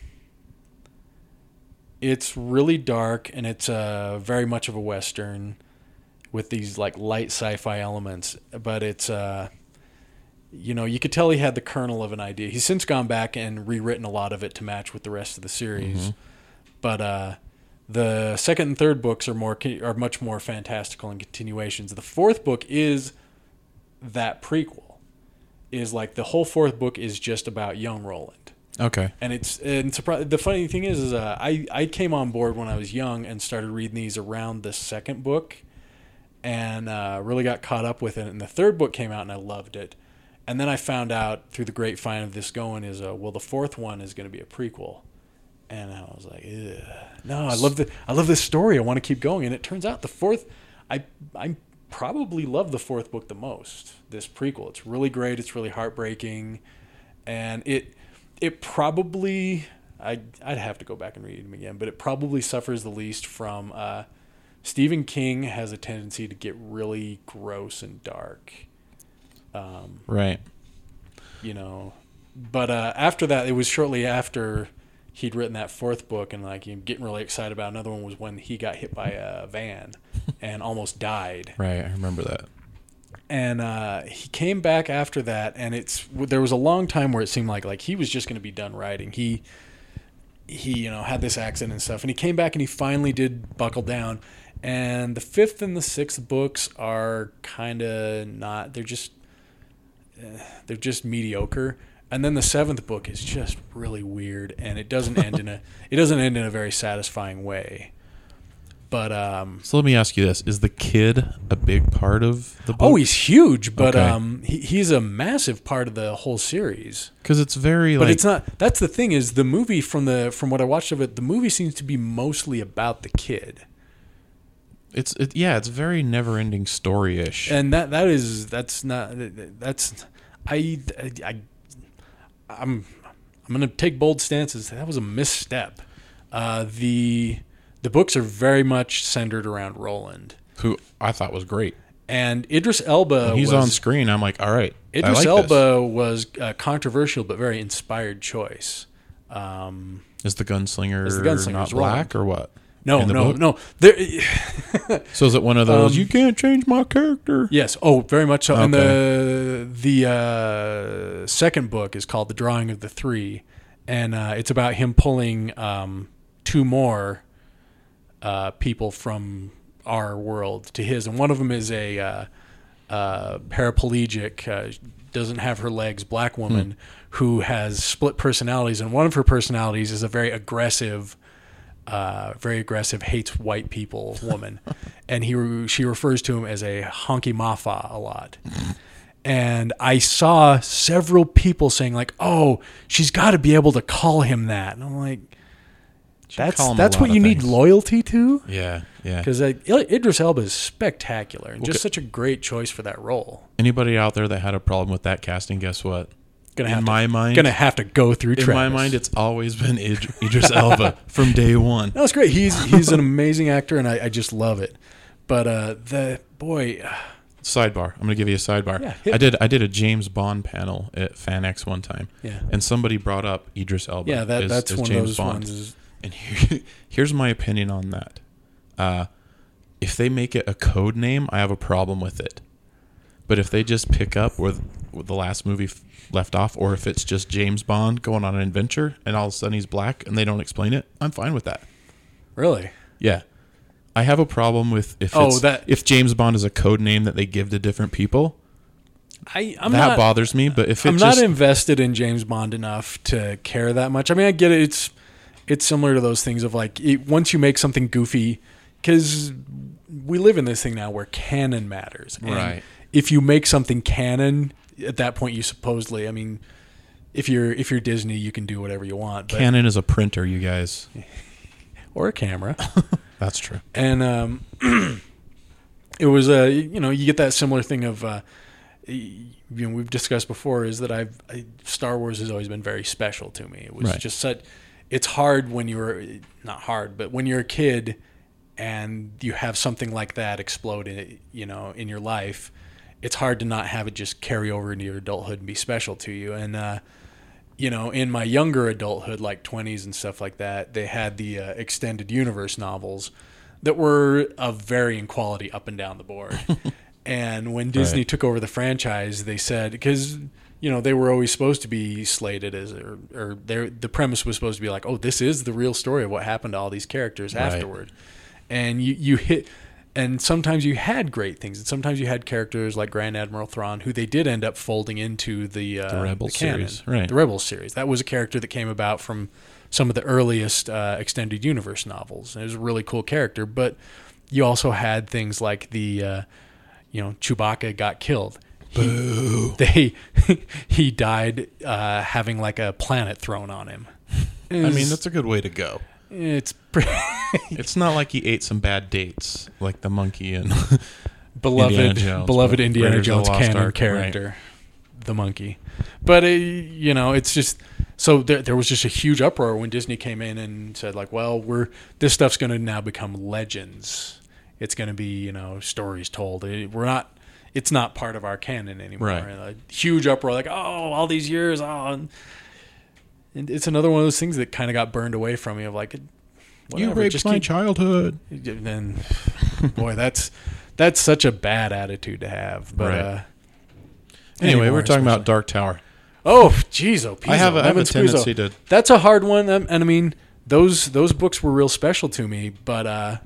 it's really dark, and it's uh very much of a western with these like light sci-fi elements, but it's uh you know, you could tell he had the kernel of an idea. He's since gone back and rewritten a lot of it to match with the rest of the series. Mm-hmm. But uh, the second and third books are more are much more fantastical and continuations. The fourth book is that prequel. Is like the whole fourth book is just about young Roland. Okay. And it's and surpri- the funny thing is, is uh, I I came on board when I was young and started reading these around the second book, and uh, really got caught up with it. And the third book came out, and I loved it. And then I found out through the grapevine of this going is, uh, well, the fourth one is going to be a prequel, and I was like, ugh. No, I love the I love this story. I want to keep going. And it turns out the fourth, I I probably love the fourth book the most. This prequel, it's really great. It's really heartbreaking, and it it probably I I'd have to go back and read them again, but it probably suffers the least from. Uh, Stephen King has a tendency to get really gross and dark. Um, Right. you know, but uh, after that, it was shortly after he'd written that fourth book, and like you know, getting really excited about another one was when he got hit by a van and almost died. Right. I remember that. And uh, he came back after that, and it's there was a long time where it seemed like like he was just going to be done writing. He he you know had this accident and stuff, and he came back and he finally did buckle down. And the fifth and the sixth books are kind of not. They're just they're just mediocre. And then the seventh book is just really weird, and it doesn't end in a it doesn't end in a very satisfying way. But um, So let me ask you this: is the kid a big part of the book? oh, he's huge, but Okay. um, he, he's a massive part of the whole series. because it's very But like it's not. That's the thing is the movie from the from what I watched of it, the movie seems to be mostly about the kid. it's it, yeah, it's very never-ending story-ish. And that that is that's not that's I I I'm I'm gonna take bold stances. That was a misstep. Uh, the the books are very much centered around Roland, Who I thought was great. and Idris Elba. When he's was, on screen, I'm like, all right, I Idris like Elba was a controversial but very inspired choice. Um, this. Is the gunslinger, Is the gunslinger not is wrong. black or what? no, In the no, book? no. There, So is it one of those? Um, you can't change my character. Yes. Oh, very much so. And Okay. the the uh, second book is called The Drawing of the Three, and uh, it's about him pulling um, two more uh, people from our world to his, and one of them is a uh, uh, paraplegic, uh, doesn't have her legs, black woman hmm. who has split personalities, and one of her personalities is a very aggressive, uh, very aggressive, hates white people woman, and he she refers to him as a honky mafa a lot. And I saw several people saying like, "Oh, she's got to be able to call him that," and I'm like, That's that's what you need loyalty to. Yeah, yeah. Because uh, Idris Elba is spectacular and okay. just such a great choice for that role. Anybody out there that had a problem with that casting, guess what? Gonna in have my to, mind, gonna have to go through. In Travis. my mind, it's always been Id- Idris Elba from day one. That's great. He's he's an amazing actor, and I, I just love it. But uh, the boy. Uh, Sidebar. I'm gonna give you a sidebar. Yeah, I did. I did a James Bond panel at FanX one time. Yeah. And somebody brought up Idris Elba. Yeah, that, as, that's as one James of those Bond. ones. Is, And here, here's my opinion on that. Uh, if they make it a code name, I have a problem with it. But if they just pick up where, where the last movie f- left off, or if it's just James Bond going on an adventure and all of a sudden he's black and they don't explain it, I'm fine with that. Really? Yeah. I have a problem with if oh, it's, that, if James Bond is a code name that they give to different people. I, I'm that not, bothers me. But if it I'm just, not invested in James Bond enough to care that much. I mean, I get it. It's it's similar to those things of like it, once you make something goofy, because we live in this thing now where canon matters. And right. if you make something canon, at that point you supposedly, I mean, if you're if you're Disney, you can do whatever you want. But, Canon is a printer, you guys, or a camera. That's true. And um, it was a uh, you know you get that similar thing of uh, you know we've discussed before is that I've I, Star Wars has always been very special to me. It was right. just such. It's hard when you're not hard, but when you're a kid and you have something like that explode in you know in your life, it's hard to not have it just carry over into your adulthood and be special to you. And uh, you know, in my younger adulthood, like twenties and stuff like that, they had the uh, extended universe novels that were of varying quality up and down the board. And when Disney right. took over the franchise, they said, because, you know, they were always supposed to be slated as, or, or the premise was supposed to be like, oh, this is the real story of what happened to all these characters right. afterward. And you, you hit... And sometimes you had great things, and sometimes you had characters like Grand Admiral Thrawn, who they did end up folding into the uh, the Rebels the canon, series, right? The Rebels series. That was a character that came about from some of the earliest uh, extended universe novels. And it was a really cool character, but you also had things like the, uh, you know, Chewbacca got killed. Boo! He, they he died uh, having like a planet thrown on him. I mean, that's a good way to go. It's pretty it's not like he ate some bad dates like the monkey and beloved Indiana Jones, beloved Indiana Raiders Jones canon Ark, character, right. the monkey. But uh, you know, it's just so there, there was just a huge uproar when Disney came in and said like, well, we're this stuff's going to now become legends. It's going to be you know stories told. We're not. It's not part of our canon anymore. Right. And a huge uproar like, oh, all these years, oh. And it's another one of those things that kind of got burned away from me of like, whatever, you raped just my keep, childhood. And boy, that's that's such a bad attitude to have. But right. uh, anyway, anymore, we're talking especially. about Dark Tower. Oh, jeez, oh, Pizzo. I have, a, I have a tendency Pizzo. to. That's a hard one, and I mean those those books were real special to me. But uh,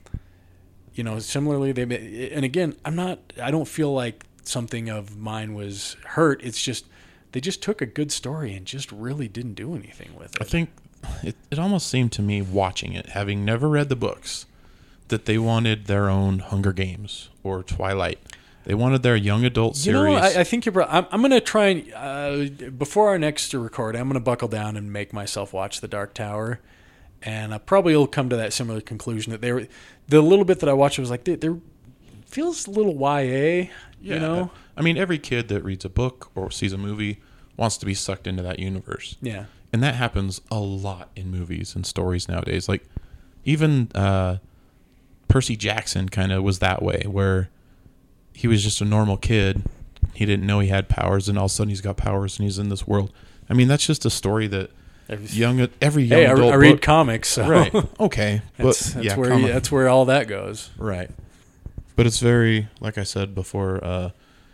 you know, similarly, they and again, I'm not. I don't feel like something of mine was hurt. It's just. They just took a good story and just really didn't do anything with it. I think it, it almost seemed to me watching it, having never read the books, that they wanted their own Hunger Games or Twilight. They wanted their young adult series. You know, I, I think you're. I'm, I'm going to try and uh, before our next record, I'm going to buckle down and make myself watch The Dark Tower, and I probably will come to that similar conclusion that they were the little bit that I watched was like there, there feels a little Y A. Yeah, you know, I mean, every kid that reads a book or sees a movie wants to be sucked into that universe. Yeah. And that happens a lot in movies and stories nowadays. Like, even uh, Percy Jackson kind of was that way, where he was just a normal kid. He didn't know he had powers, and all of a sudden he's got powers, and he's in this world. I mean, that's just a story that young every young hey, adult I, I read book, comics, so. Right? Okay, but that's, that's yeah, where comic, you, that's where all that goes, right? But it's very, like I said before, uh,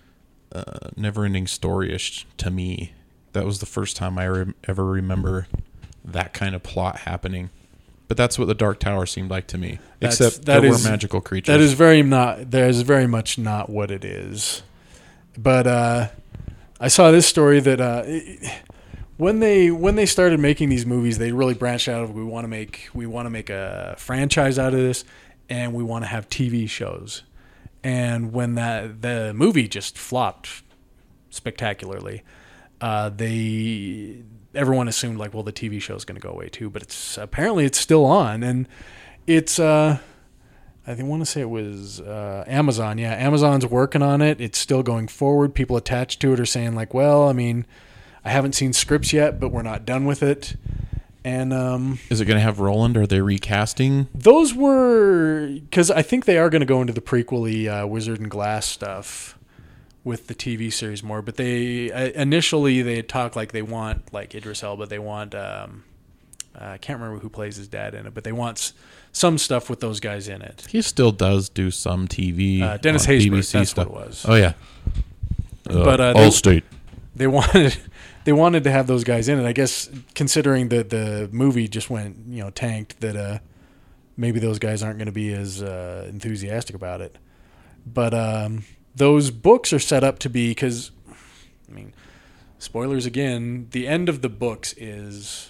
uh, never-ending story-ish to me. That was the first time I re- ever remember that kind of plot happening. But that's what the Dark Tower seemed like to me. That's- Except that there is- were magical creatures. That is very not. That is very much not what it is. But uh, I saw this story that uh, it, when they when they started making these movies, they really branched out of we want to make we want to make a franchise out of this, and we want to have T V shows. And when that the movie just flopped spectacularly, uh, they everyone assumed like, well, the T V show is going to go away too. But it's apparently it's still on, and it's. Uh, I think, want to say it was uh, Amazon. Yeah, Amazon's working on it. It's still going forward. People attached to it are saying like, well, I mean, I haven't seen scripts yet, but we're not done with it. And um, is it going to have Roland? Are they recasting? Those were because I think they are going to go into the prequel-y uh, Wizard and Glass stuff with the T V series more. But they uh, initially they had talked like they want like Idris Elba. They want um, uh, I can't remember who plays his dad in it, but they want s- some stuff with those guys in it. He still does do some T V. Uh, Dennis on Haysbert, B B C that's stuff. what it was. Oh yeah. Uh, But, uh, they- Allstate. They wanted they wanted to have those guys in it. I guess considering that the movie just went you know tanked, that uh, maybe those guys aren't going to be as uh, enthusiastic about it. But um, those books are set up to be because, I mean, spoilers again. The end of the books is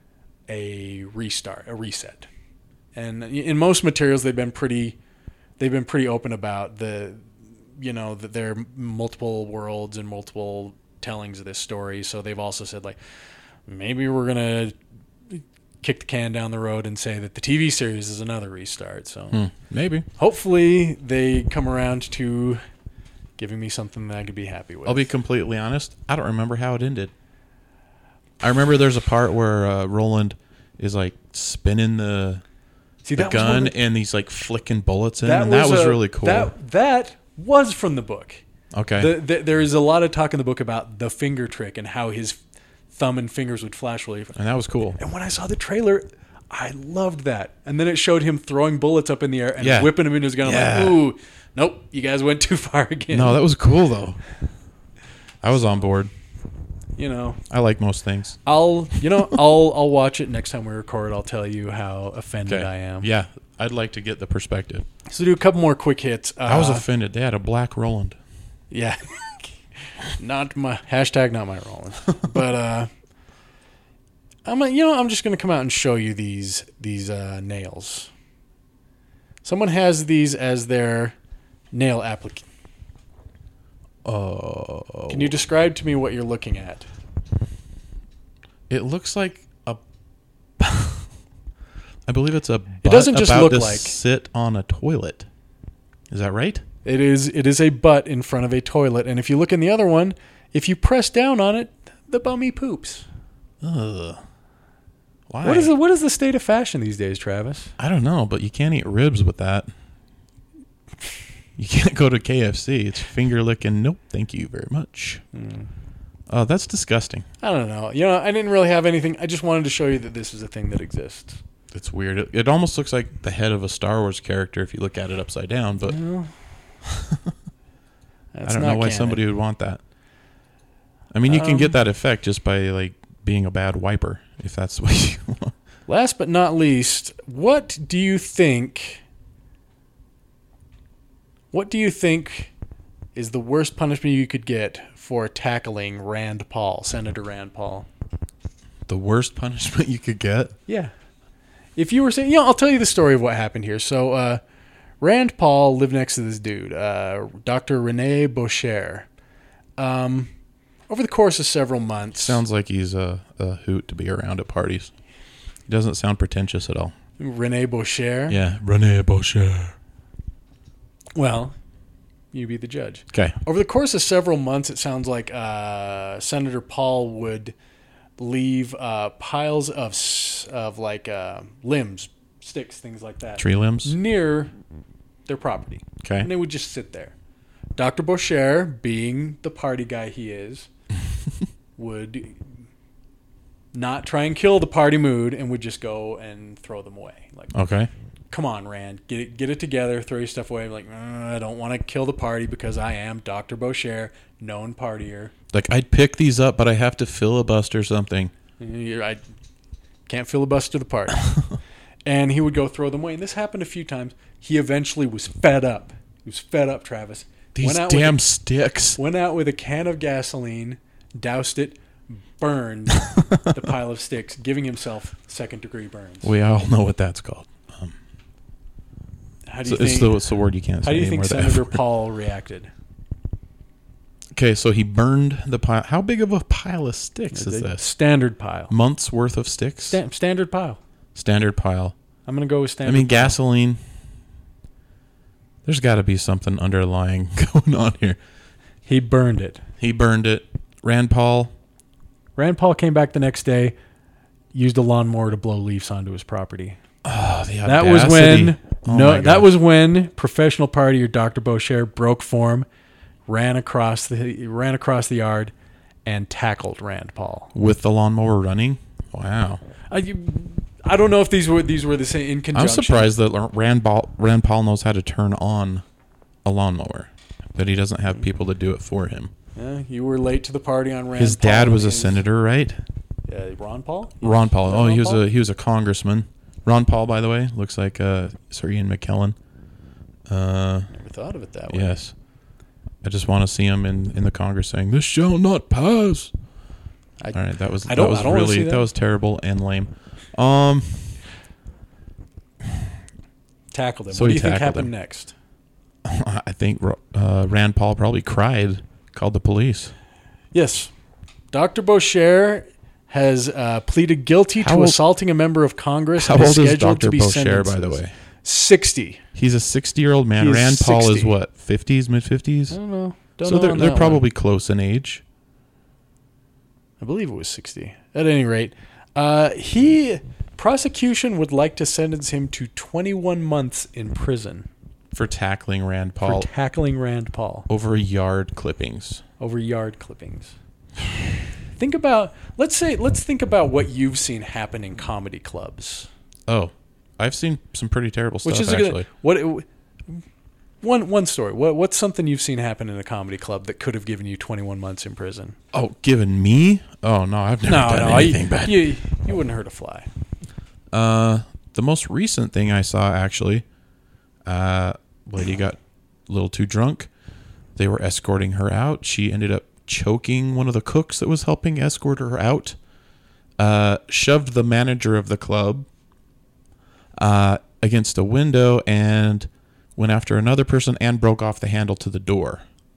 a restart, a reset, and in most materials they've been pretty they've been pretty open about the you know that there are multiple worlds and multiple tellings of this story. So they've also said like maybe we're gonna kick the can down the road and say that the T V series is another restart. So Hmm, maybe. hopefully they come around to giving me something that I could be happy with. I'll be completely honest. I don't remember how it ended. I remember there's a part where uh, Roland is like spinning the, See, the that was one gun of the- and he's like flicking bullets in, and that was a- really cool. That that was from the book. okay. The, the, there is a lot of talk in the book about the finger trick and how his thumb and fingers would flash really. and that was cool. And when I saw the trailer, I loved that. And then it showed him throwing bullets up in the air and Yeah. whipping them into his gun. Yeah. I'm like, ooh, nope, you guys went too far again. No, that was cool though. I was on board. You know, I like most things. I'll you know I'll I'll watch it next time we record. I'll tell you how offended Okay. I am. Yeah, I'd like to get the perspective. So do a couple more quick hits. Uh, I was offended. They had a black Roland. Yeah. Not my hashtag not my Roland. But uh I'm a, you know, I'm just gonna come out and show you these these uh, nails. Someone has these as their nail applic. Oh. Can you describe to me what you're looking at? It looks like a. I believe it's a. Butt It doesn't just about look to like- sit on a toilet. Is that right? It is it is a butt in front of a toilet, and if you look in the other one, if you press down on it, the bummy poops. Ugh. Why? What is the what is the state of fashion these days, Travis? I don't know, but you can't eat ribs with that. You can't go to K F C. It's finger licking. Nope, thank you very much. Hmm. Oh, that's disgusting. I don't know. You know, I didn't really have anything. I just wanted to show you that this is a thing that exists. It's weird. It, it almost looks like the head of a Star Wars character if you look at it upside down, but Well, I that's don't not know why canon. somebody would want that. I mean, you can Um, get that effect just by like being a bad wiper, if that's what you want. Last but not least, what do you think? What do you think is the worst punishment you could get for tackling Rand Paul, Senator Rand Paul? The worst punishment you could get? Yeah. If you were saying, you know, I'll tell you the story of what happened here. So, uh, Rand Paul lived next to this dude, uh, Doctor Rene Boucher. Um, over the course of several months. Sounds like he's a, a hoot to be around at parties. He doesn't sound pretentious at all. Rene Boucher? Yeah, Rene Boucher. Well, you be the judge. Okay. Over the course of several months, it sounds like uh, Senator Paul would leave uh, piles of s- of like uh, limbs, sticks, things like that, Tree limbs? near their property, Okay. and they would just sit there. Doctor Boucher, being the party guy he is, would not try and kill the party mood and would just go and throw them away. Like, Okay. come on, Rand, get it, get it together, throw your stuff away. Like, "Uh, I don't want to kill the party because I am Doctor Boucher, known partier. Like, I'd pick these up, but I have to filibuster something. You're- I can't filibuster the party. and he would go throw them away. And this happened a few times. He eventually was fed up. He was fed up, Travis. These Went damn with a, sticks. Went out with a can of gasoline, doused it, burned the pile of sticks, giving himself second-degree burns. We all know what that's called. Um, how do you it's, think, the, it's the word you can't say how do you anymore. think Senator Paul reacted? Okay, so he burned the pile. How big of a pile of sticks is this? Standard pile. Months worth of sticks? Sta- standard pile. Standard pile. I'm going to go with standard I mean, pile. gasoline. There's got to be something underlying going on here. He burned it. He burned it. Rand Paul. Rand Paul came back the next day, used a lawnmower to blow leaves onto his property. Oh, the audacity. That was when oh no, that was when professional partier Doctor Boucher broke form, ran across the ran across the yard, and tackled Rand Paul with the lawnmower running. Wow. I, I don't know if these were these were the same in conjunction. I'm surprised that Rand Paul, Rand Paul knows how to turn on a lawnmower, but he doesn't have people to do it for him. Yeah, you were late to the party on Rand. His Paul dad was a his, senator, right? Uh, Ron Paul. Ron Paul. Ron Oh, he Ron was Paul? a he was a congressman. Ron Paul, by the way, looks like uh, Sir Ian McKellen. Uh, Never thought of it that way. yes, I just want to see him in, in the Congress saying, "This shall not pass." I, All right, that was I don't- that was I don't wanna really see that. that. was terrible and lame. Um, tackled him. So what do he you think tackled happened him. next? I think uh, Rand Paul probably cried, called the police. Yes, Doctor Boucher has uh, pleaded guilty How to old- assaulting a member of Congress. How and old is scheduled Doctor to be Boucher, by sentenced. the way? Sixty. He's a sixty-year-old man. He is Rand Paul is sixty. what, fifties, mid I fifties? don't know. Don't So know they're on they're that probably one. close in age. I believe it was sixty. At any rate, uh, he prosecution would like to sentence him to twenty-one months in prison For tackling Rand Paul for tackling Rand Paul over yard clippings. over yard clippings. Think about let's say let's think about what you've seen happen in comedy clubs. Oh, I've seen some pretty terrible stuff, Which is a actually. good, what one one story. What what's something you've seen happen in a comedy club that could have given you twenty-one months in prison? Oh, given me? Oh, no, I've never No, done no, anything you, bad. you you wouldn't hurt a fly. Uh, the most recent thing I saw, actually, uh, lady got a little too drunk. They were escorting her out. She ended up choking one of the cooks that was helping escort her out. Uh, shoved the manager of the club uh, against a window and went after another person and broke off the handle to the door.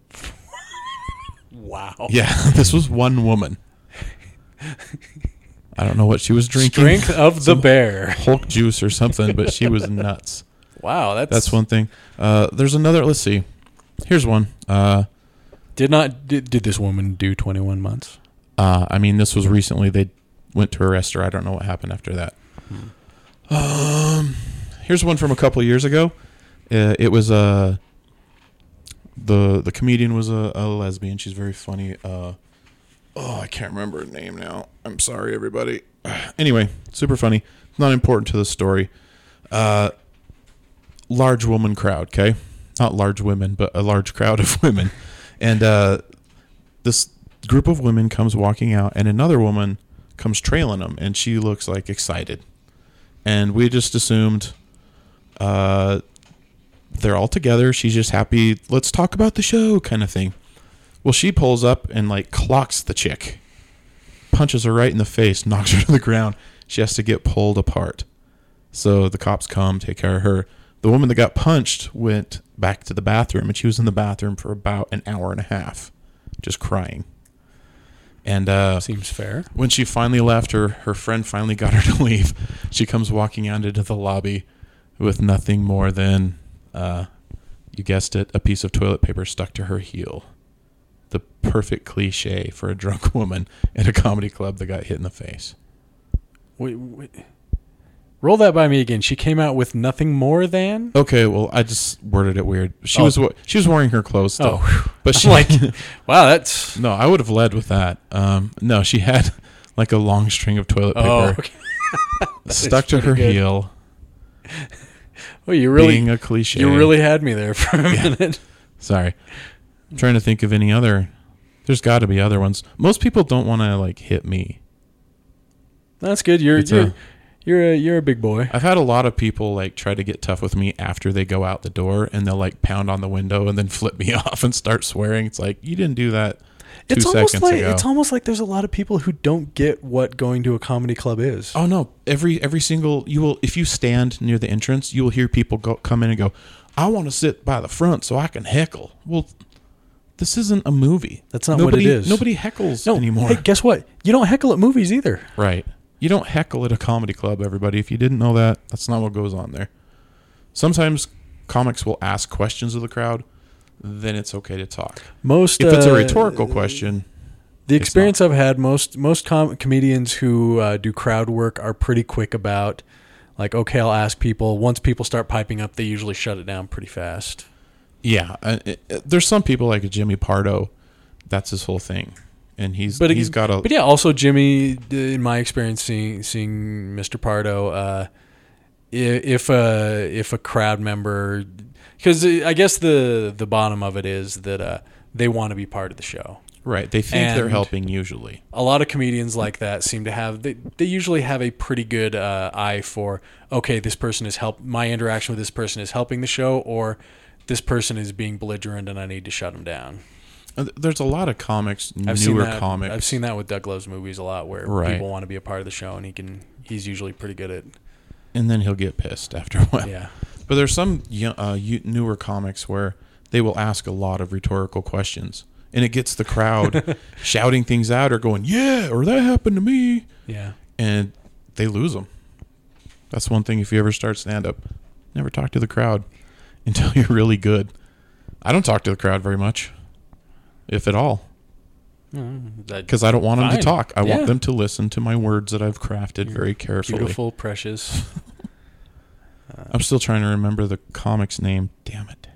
Wow. Yeah, this was one woman. I don't know what she was drinking. Strength of the Some bear. Hulk juice or something, but she was nuts. Wow, that's That's one thing. Uh, there's another. Let's see. Here's one. Uh, Did not did, did this woman do twenty-one months? uh, I mean, this was recently. They went to arrest her. I don't know what happened after that. Hmm. Um, here's one from a couple years ago. Uh, it was a. The the comedian was a, a lesbian. She's very funny. Uh, oh, I can't remember her name now. I'm sorry, everybody. Anyway, super funny. Not important to the story. Uh, large woman crowd. Okay, not large women, but a large crowd of women, and uh, this group of women comes walking out, and another woman comes trailing them, and she looks like excited, and we just assumed. Uh, They're all together. She's just happy. Let's talk about the show kind of thing. Well, she pulls up and like clocks the chick, punches her right in the face, knocks her to the ground. She has to get pulled apart. So the cops come, take care of her. The woman that got punched went back to the bathroom, and she was in the bathroom for about an hour and a half, just crying. And uh, Seems fair. when she finally left, her her friend finally got her to leave. She comes walking out into the lobby with nothing more than... Uh, you guessed it, a piece of toilet paper stuck to her heel. The perfect cliche for a drunk woman at a comedy club that got hit in the face. Wait, wait. Roll that by me again. She came out with nothing more than. Okay, well, I just worded it weird. She Oh. was wa- she was wearing her clothes still, Oh, but I'm she like, wow, that's. no, I would have led with that. Um, no, she had like a long string of toilet paper Oh, okay. stuck to her pretty good. heel. Well, you really, being a cliche. you really had me there for a Yeah. minute. Sorry. I'm trying to think of any other. There's got to be other ones. Most people don't want to like hit me. That's good. You're It's you're, a- You're a you're a big boy. I've had a lot of people like try to get tough with me after they go out the door, and they'll like pound on the window and then flip me off and start swearing. It's like, you didn't do that two It's seconds almost like ago. it's almost like there's a lot of people who don't get what going to a comedy club is. Oh no! Every every single you will if you stand near the entrance, you will hear people go come in and go, "I want to sit by the front so I can heckle." Well, this isn't a movie. That's not nobody, what it is. Nobody heckles No, anymore. hey, guess what? You don't heckle at movies either. Right. You don't heckle at a comedy club, everybody. If you didn't know that, that's not what goes on there. Sometimes comics will ask questions of the crowd, then it's okay to talk. Most If it's a uh, rhetorical question, The It's experience I've had, most most com- comedians who uh, do crowd work are pretty quick about, like, okay, I'll ask people. Once people start piping up, they usually shut it down pretty fast. yeah, uh, it, it, there's some people like Jimmy Pardo, that's his whole thing, and he's But he's it- got a But yeah, also Jimmy, in my experience, seeing seeing Mister Pardo, uh, i- if a if a crowd member, because I guess the the bottom of it is that uh, they want to be part of the show. right. They think they're and- helping usually. A lot of comedians like that seem to have they, they usually have a pretty good uh, eye for, okay, this person is help my interaction with this person is helping the show, or this person is being belligerent and I need to shut them down. Uh, There's a lot of comics, I've seen newer that, comics. I've seen that with Doug Love's movies a lot, where Right. people want to be a part of the show, and he can he's usually pretty good at and then he'll get pissed after a while. yeah. But there's some yo- uh, you- newer comics where they will ask a lot of rhetorical questions, and it gets the crowd shouting things out or going, "Yeah," or "That happened to me," Yeah. and they lose them. That's one thing. If you ever start stand up, never talk to the crowd until you're really good. I don't talk to the crowd very much, if at all, Mm, that- because I don't want them Fine. to talk. I Yeah. want them to listen to my words that I've crafted very carefully. beautiful, precious. I'm still trying to remember the comic's name. Damn it.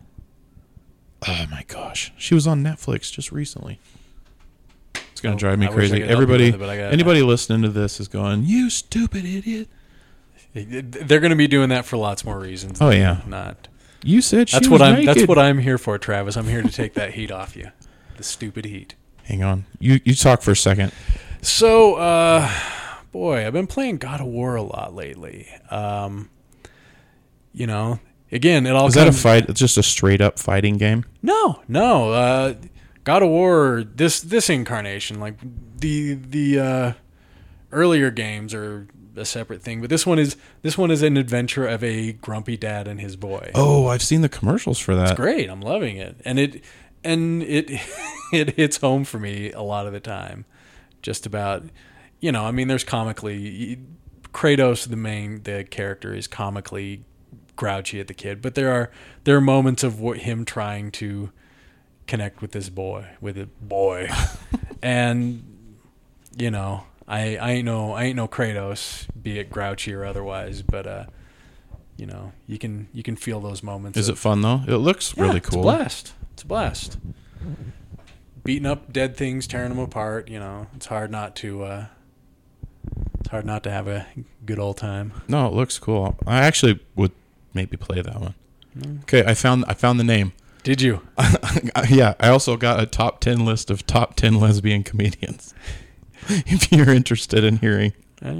Oh my gosh. She was on Netflix just recently. It's going to Oh, drive me I wish I crazy. could help you Everybody with it, but I got- anybody listening to this is going, "You stupid idiot." They're going to be doing that for lots more reasons. Oh, than yeah. Not. You said she That's was what I'm. naked. That's what I'm here for, Travis. I'm here to take that heat off you, the stupid heat. Hang on. You you talk for a second. So, uh, boy, I've been playing God of War a lot lately. Um, you know, again, it all Is that a comes- fight? It's just a straight up fighting game? No, no. Uh, God of War, this this incarnation, like the the uh, earlier games are a separate thing, but this one is this one is an adventure of a grumpy dad and his boy. Oh, I've seen the commercials for that. It's great. I'm loving it, and it and it it hits home for me a lot of the time. Just about, you know, I mean, there's comically Kratos, the main the character, is comically grouchy at the kid, but there are there are moments of what, him trying to connect with this boy, with a boy, and you know, I I ain't no I ain't no Kratos, be it grouchy or otherwise, but uh, you know, you can you can feel those moments. Is of, it fun though? It looks yeah, really It's cool. a blast. It's a blast. Beating up dead things, tearing them apart. You know, it's hard not to. Uh, it's hard not to have a good old time. No, it looks cool. I actually would maybe play that one. Mm. Okay, I found I found the name. Did you? Yeah, I also got a top ten list of top ten lesbian comedians. If you're interested in hearing.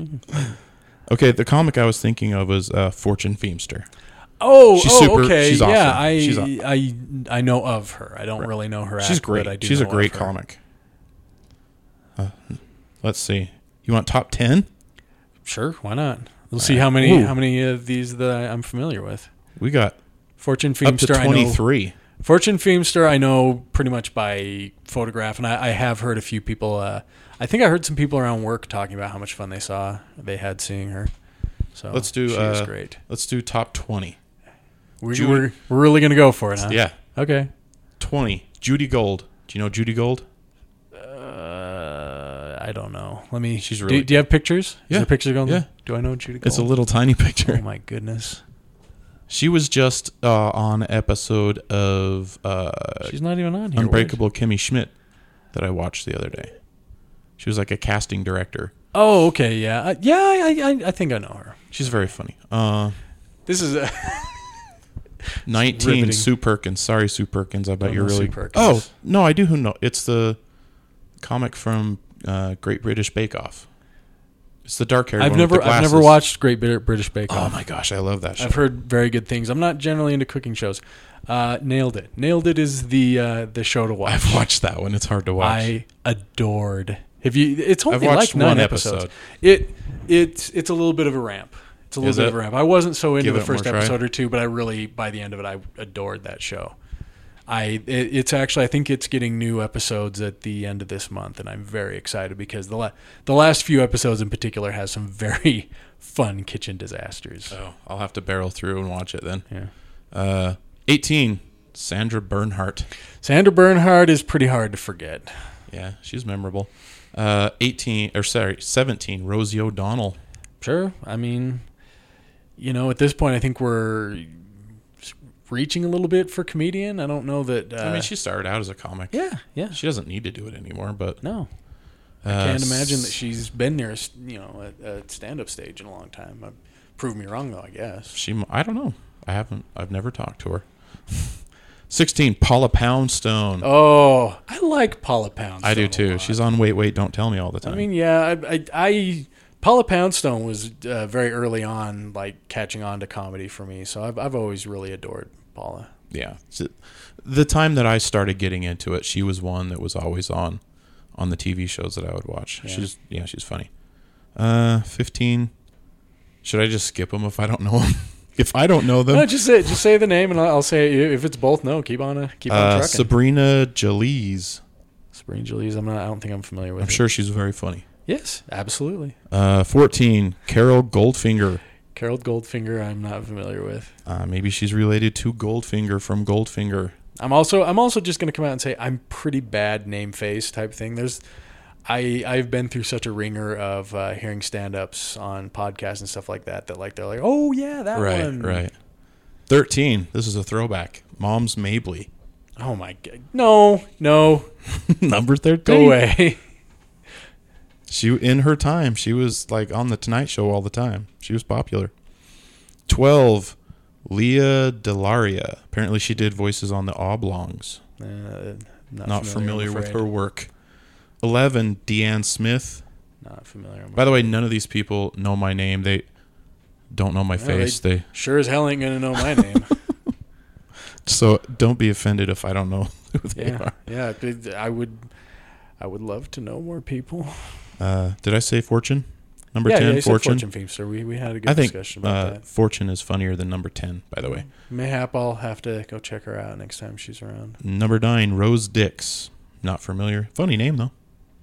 Okay, the comic I was thinking of was uh, Fortune Feimster. Oh, She's oh, super- okay. she's Yeah, awesome. I, She's aw- I, I know of her. I don't Right. really know her. She's act, great. But I do She's a know great of her. comic. Uh, let's see. You want top ten? Sure, why not? We'll All see right. how many Ooh. how many of these that I- I'm familiar with. We got Fortune up to Feimster, I know. twenty-three. Fortune Feimster, I know pretty much by photograph, and I, I have heard a few people. Uh, I think I heard some people around work talking about how much fun they saw they had seeing her. So Let's do, She is uh, great. Let's do top twenty. We, Judy- we're we're really gonna go for it, huh? Yeah, Okay. twenty. Judy Gold. Do you know Judy Gold? Uh, I don't know. Let me. She's do- really Do, you have pictures? Is Yeah. there pictures going? Yeah. Do I know Judy Gold? It's a little tiny picture. Oh my goodness. She was just uh, on an episode of uh, She's not even on here. Unbreakable Kimmy Schmidt that I watched the other day. She was like a casting director. What? Oh, okay. Yeah. Uh, yeah. I, I I think I know her. She's very funny. Uh, This is a. nineteen riveting. Sue Perkins. Sorry, Sue Perkins. I bet Don't you're know Sue really. Perkins. Oh no, I do. Who know? It's the comic from uh, Great British Bake Off. It's the dark haired I've one never with the I've glasses. never watched Great Brit- British Bake Off. Oh my gosh, I love that show. I've heard very good things. I'm not generally into cooking shows. Uh, Nailed It. Nailed It is the uh, the show to watch. I've watched that one. It's hard to watch. I adored. Have you? It's only I've watched like nine one episodes. episode. It it's it's a little bit of a ramp. It's a little Is bit it? of a ramp. I wasn't so into Give the it first more try. episode or two, but I really by the end of it I adored that show. I it, it's actually I think it's getting new episodes at the end of this month, and I'm very excited because the la- the last few episodes in particular has some very fun kitchen disasters. Oh, I'll have to barrel through and watch it then. Yeah. Uh, eighteen, Sandra Bernhardt. Sandra Bernhard is pretty hard to forget. Yeah, she's memorable. Uh, eighteen, or sorry, seventeen, Rosie O'Donnell. Sure. I mean, you know, at this point, I think we're reaching a little bit for comedian. I don't know that. Uh, I mean, she started out as a comic. Yeah, yeah. She doesn't need to do it anymore, but No, uh, I can't imagine that she's been near, a s- you know, a, a stand-up stage in a long time. Uh, prove me wrong, though. I guess. She, I don't know. I haven't. I've never talked to her. Sixteen, Paula Poundstone. Oh, I like Paula Poundstone. I do a too. lot. She's on Wait, Wait, Don't Tell Me all the time. I mean, yeah, I, I, I Paula Poundstone was uh, very early on, like catching on to comedy for me. So I've I've always really adored Paula. yeah. So the time that I started getting into it, she was one that was always on, on the T V shows that I would watch. Yeah. She's yeah, she's funny. Uh, fifteen. Should I just skip them if I don't know them? If I don't know them, No, just say just say the name, and I'll, I'll say it. If it's both, no, keep on uh, keep on uh, trucking. Sabrina Jalise. Sabrina Jalise, I'm not. I don't think I'm familiar with. I'm it. sure she's very funny. Yes, absolutely. Uh, fourteen, Carol Goldfinger. Carol Goldfinger, I'm not familiar with. Uh, maybe she's related to Goldfinger from Goldfinger. I'm also I'm also just going to come out and say I'm pretty bad name face type thing. There's I I've been through such a ringer of uh, hearing stand-ups on podcasts and stuff like that that like they're like, "Oh yeah, that Right, one." right. thirteen, this is a throwback. Mom's Mabley. Oh my god. No, no. Number thirteen. Go away. She, in her time, she was like on the Tonight Show all the time. She was popular. twelve, Leah Delaria. Apparently she did voices on the Oblongs. Uh, not, Not familiar, familiar I'm with afraid. her work. eleven, Deanne Smith. Not familiar. I'm By the way, none of these people know my name. They don't know my No, face. They sure as hell ain't gonna know my name. So don't be offended if I don't know who they yeah, are. yeah. but I would, I would love to know more people. Uh, did I say Fortune? Number yeah, ten, yeah, you said Fortune. Fortune Feimster. We we had a good I think discussion about uh, that. Fortune is funnier than number ten, by the way. Mayhap I'll have to go check her out next time she's around. Number nine, Rose Dix. Not familiar. Funny name, though.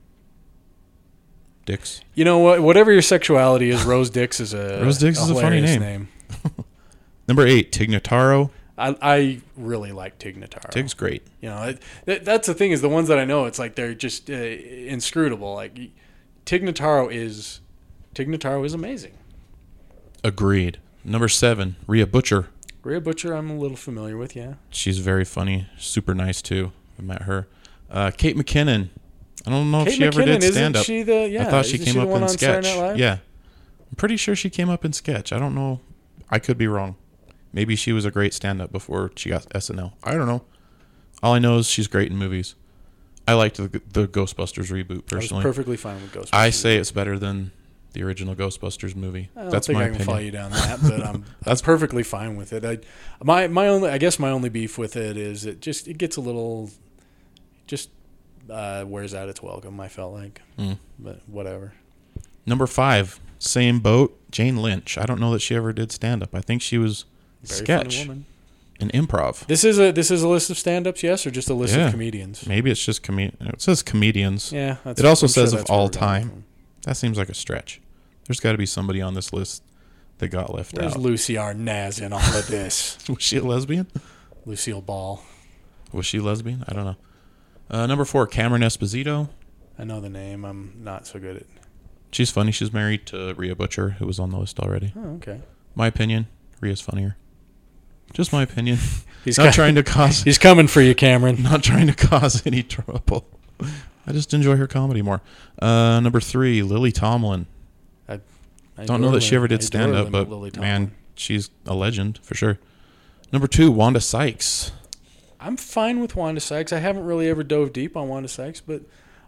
Dix. You know what? Whatever your sexuality is, Rose Dix is a Rose Dix is a funny hilarious name. Number eight, Tig Notaro. I I really like Tig Notaro. Tig's great. You know, it, that, that's the thing is the ones that I know. It's like they're just uh, inscrutable. Like Tig Notaro is Tig Notaro is amazing. Agreed. Number seven, Rhea Butcher. Rhea Butcher, I'm a little familiar with. Yeah. She's very funny. Super nice, too. I met her. Uh, Kate McKinnon. I don't know Kate if she ever McKinnon, did isn't stand-up. she the? Yeah. I thought she isn't came the up one in on Saturday sketch. Night Live? Yeah. I'm pretty sure she came up in sketch. I don't know. I could be wrong. Maybe she was a great stand-up before she got S N L. I don't know. All I know is she's great in movies. I liked the, the Ghostbusters reboot, personally. I was perfectly fine with Ghostbusters. I say it's better than the original Ghostbusters movie. I don't That's think my I can opinion. follow you down that, but I'm That's- that's perfectly fine with it. I my my only I guess my only beef with it is it just it gets a little just uh, wears out its welcome. I felt like, Mm. but whatever. Number five, same boat, Jane Lynch. I don't know that she ever did stand-up. I think she was Very sketch funny woman. and improv. This is a this is a list of stand-ups, yes, or just a list Yeah. of comedians? Maybe it's just com- It says comedians. Yeah. That's, It also I'm sure says of that's where all we're going time. from. That seems like a stretch. There's got to be somebody on this list that got left Where's out. Lucy Arnaz in all of this? Was she a lesbian? Lucille Ball. Was she lesbian? I don't know. Uh, number four, Cameron Esposito. I know the name. I'm not so good at. She's funny. She's married to Rhea Butcher, who was on the list already. Oh, okay. My opinion, Rhea's funnier. Just my opinion. He's Not got- trying to cause He's coming for you, Cameron. not trying to cause any trouble. I just enjoy her comedy more. Uh, number three, Lily Tomlin. I Don't know adore that she Lily- ever did I stand adore up, Lily- but Lily man, Tomlin. she's a legend for sure. Number two, Wanda Sykes. I'm fine with Wanda Sykes. I haven't really ever dove deep on Wanda Sykes, but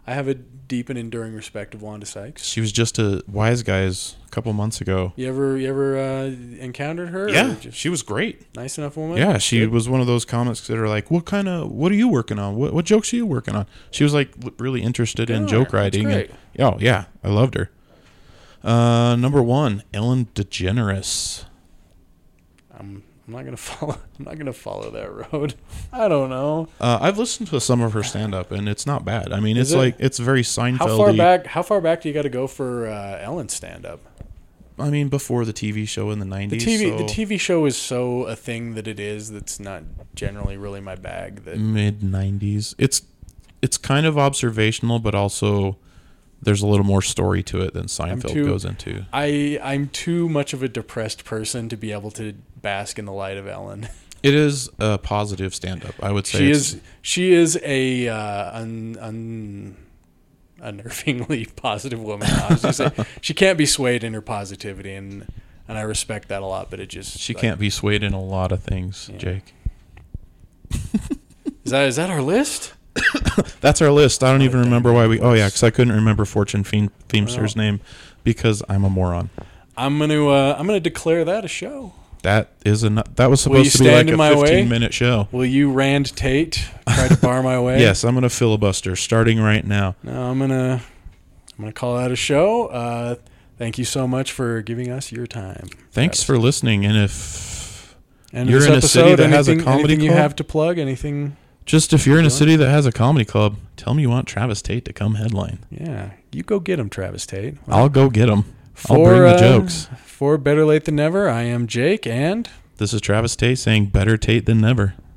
I have a deep and enduring respect of Wanda Sykes. She was just a Wise Guys a couple months ago. You ever you ever uh, encountered her? Yeah, just she was great. Nice enough woman. Yeah, she Good. was one of those comics that are like, "What kind of what are you working on? What what jokes are you working on?" She was like really interested Good in on joke her. That's writing. great. And, oh yeah, I loved her. Uh, number one, Ellen DeGeneres. I'm I'm not gonna follow. I'm not gonna follow that road. I don't know. Uh, I've listened to some of her stand up, and it's not bad. I mean, Is it's it? like it's very Seinfeld. How far back? How far back do you got to go for uh, Ellen's stand up? I mean, before the T V show in the The nineties. T V so the T V show is so a thing that it is. That's not generally really my bag. That mid nineties. It's it's kind of observational, but also there's a little more story to it than Seinfeld too- goes into. I I'm too much of a depressed person to be able to bask in the light of Ellen. It is a positive stand up, I would say. She It's- is she is a uh, un, un, unnervingly positive woman. I was just say she can't be swayed in her positivity, and and I respect that a lot. But it just She like, can't be swayed in a lot of things, Yeah. Jake. Is that is that our list? That's our list. I don't Oh, even damn remember it. why we. Oh yeah, because I couldn't remember Fortune Theme, Themester's Well. name because I'm a moron. I'm gonna uh, I'm gonna declare that a show. That is a. That was Will you supposed to be stand like in a my way? fifteen minute show. Will you Rand Tate try to bar my way? Yes, I'm gonna filibuster starting right now. No, I'm gonna I'm gonna call that a show. Uh, thank you so much for giving us your time. Thanks Travis. for listening, and if And you're this in a episode, city that has a anything- comedy anything you club? have to plug, anything. just if you're in a Doing? city that has a comedy club, tell me you want Travis Tate to come headline. Yeah, you go get him, Travis Tate. I'll go get him. For, I'll bring the uh, jokes. For Better Late Than Never, I am Jake, and This is Travis Tate saying better Tate than never.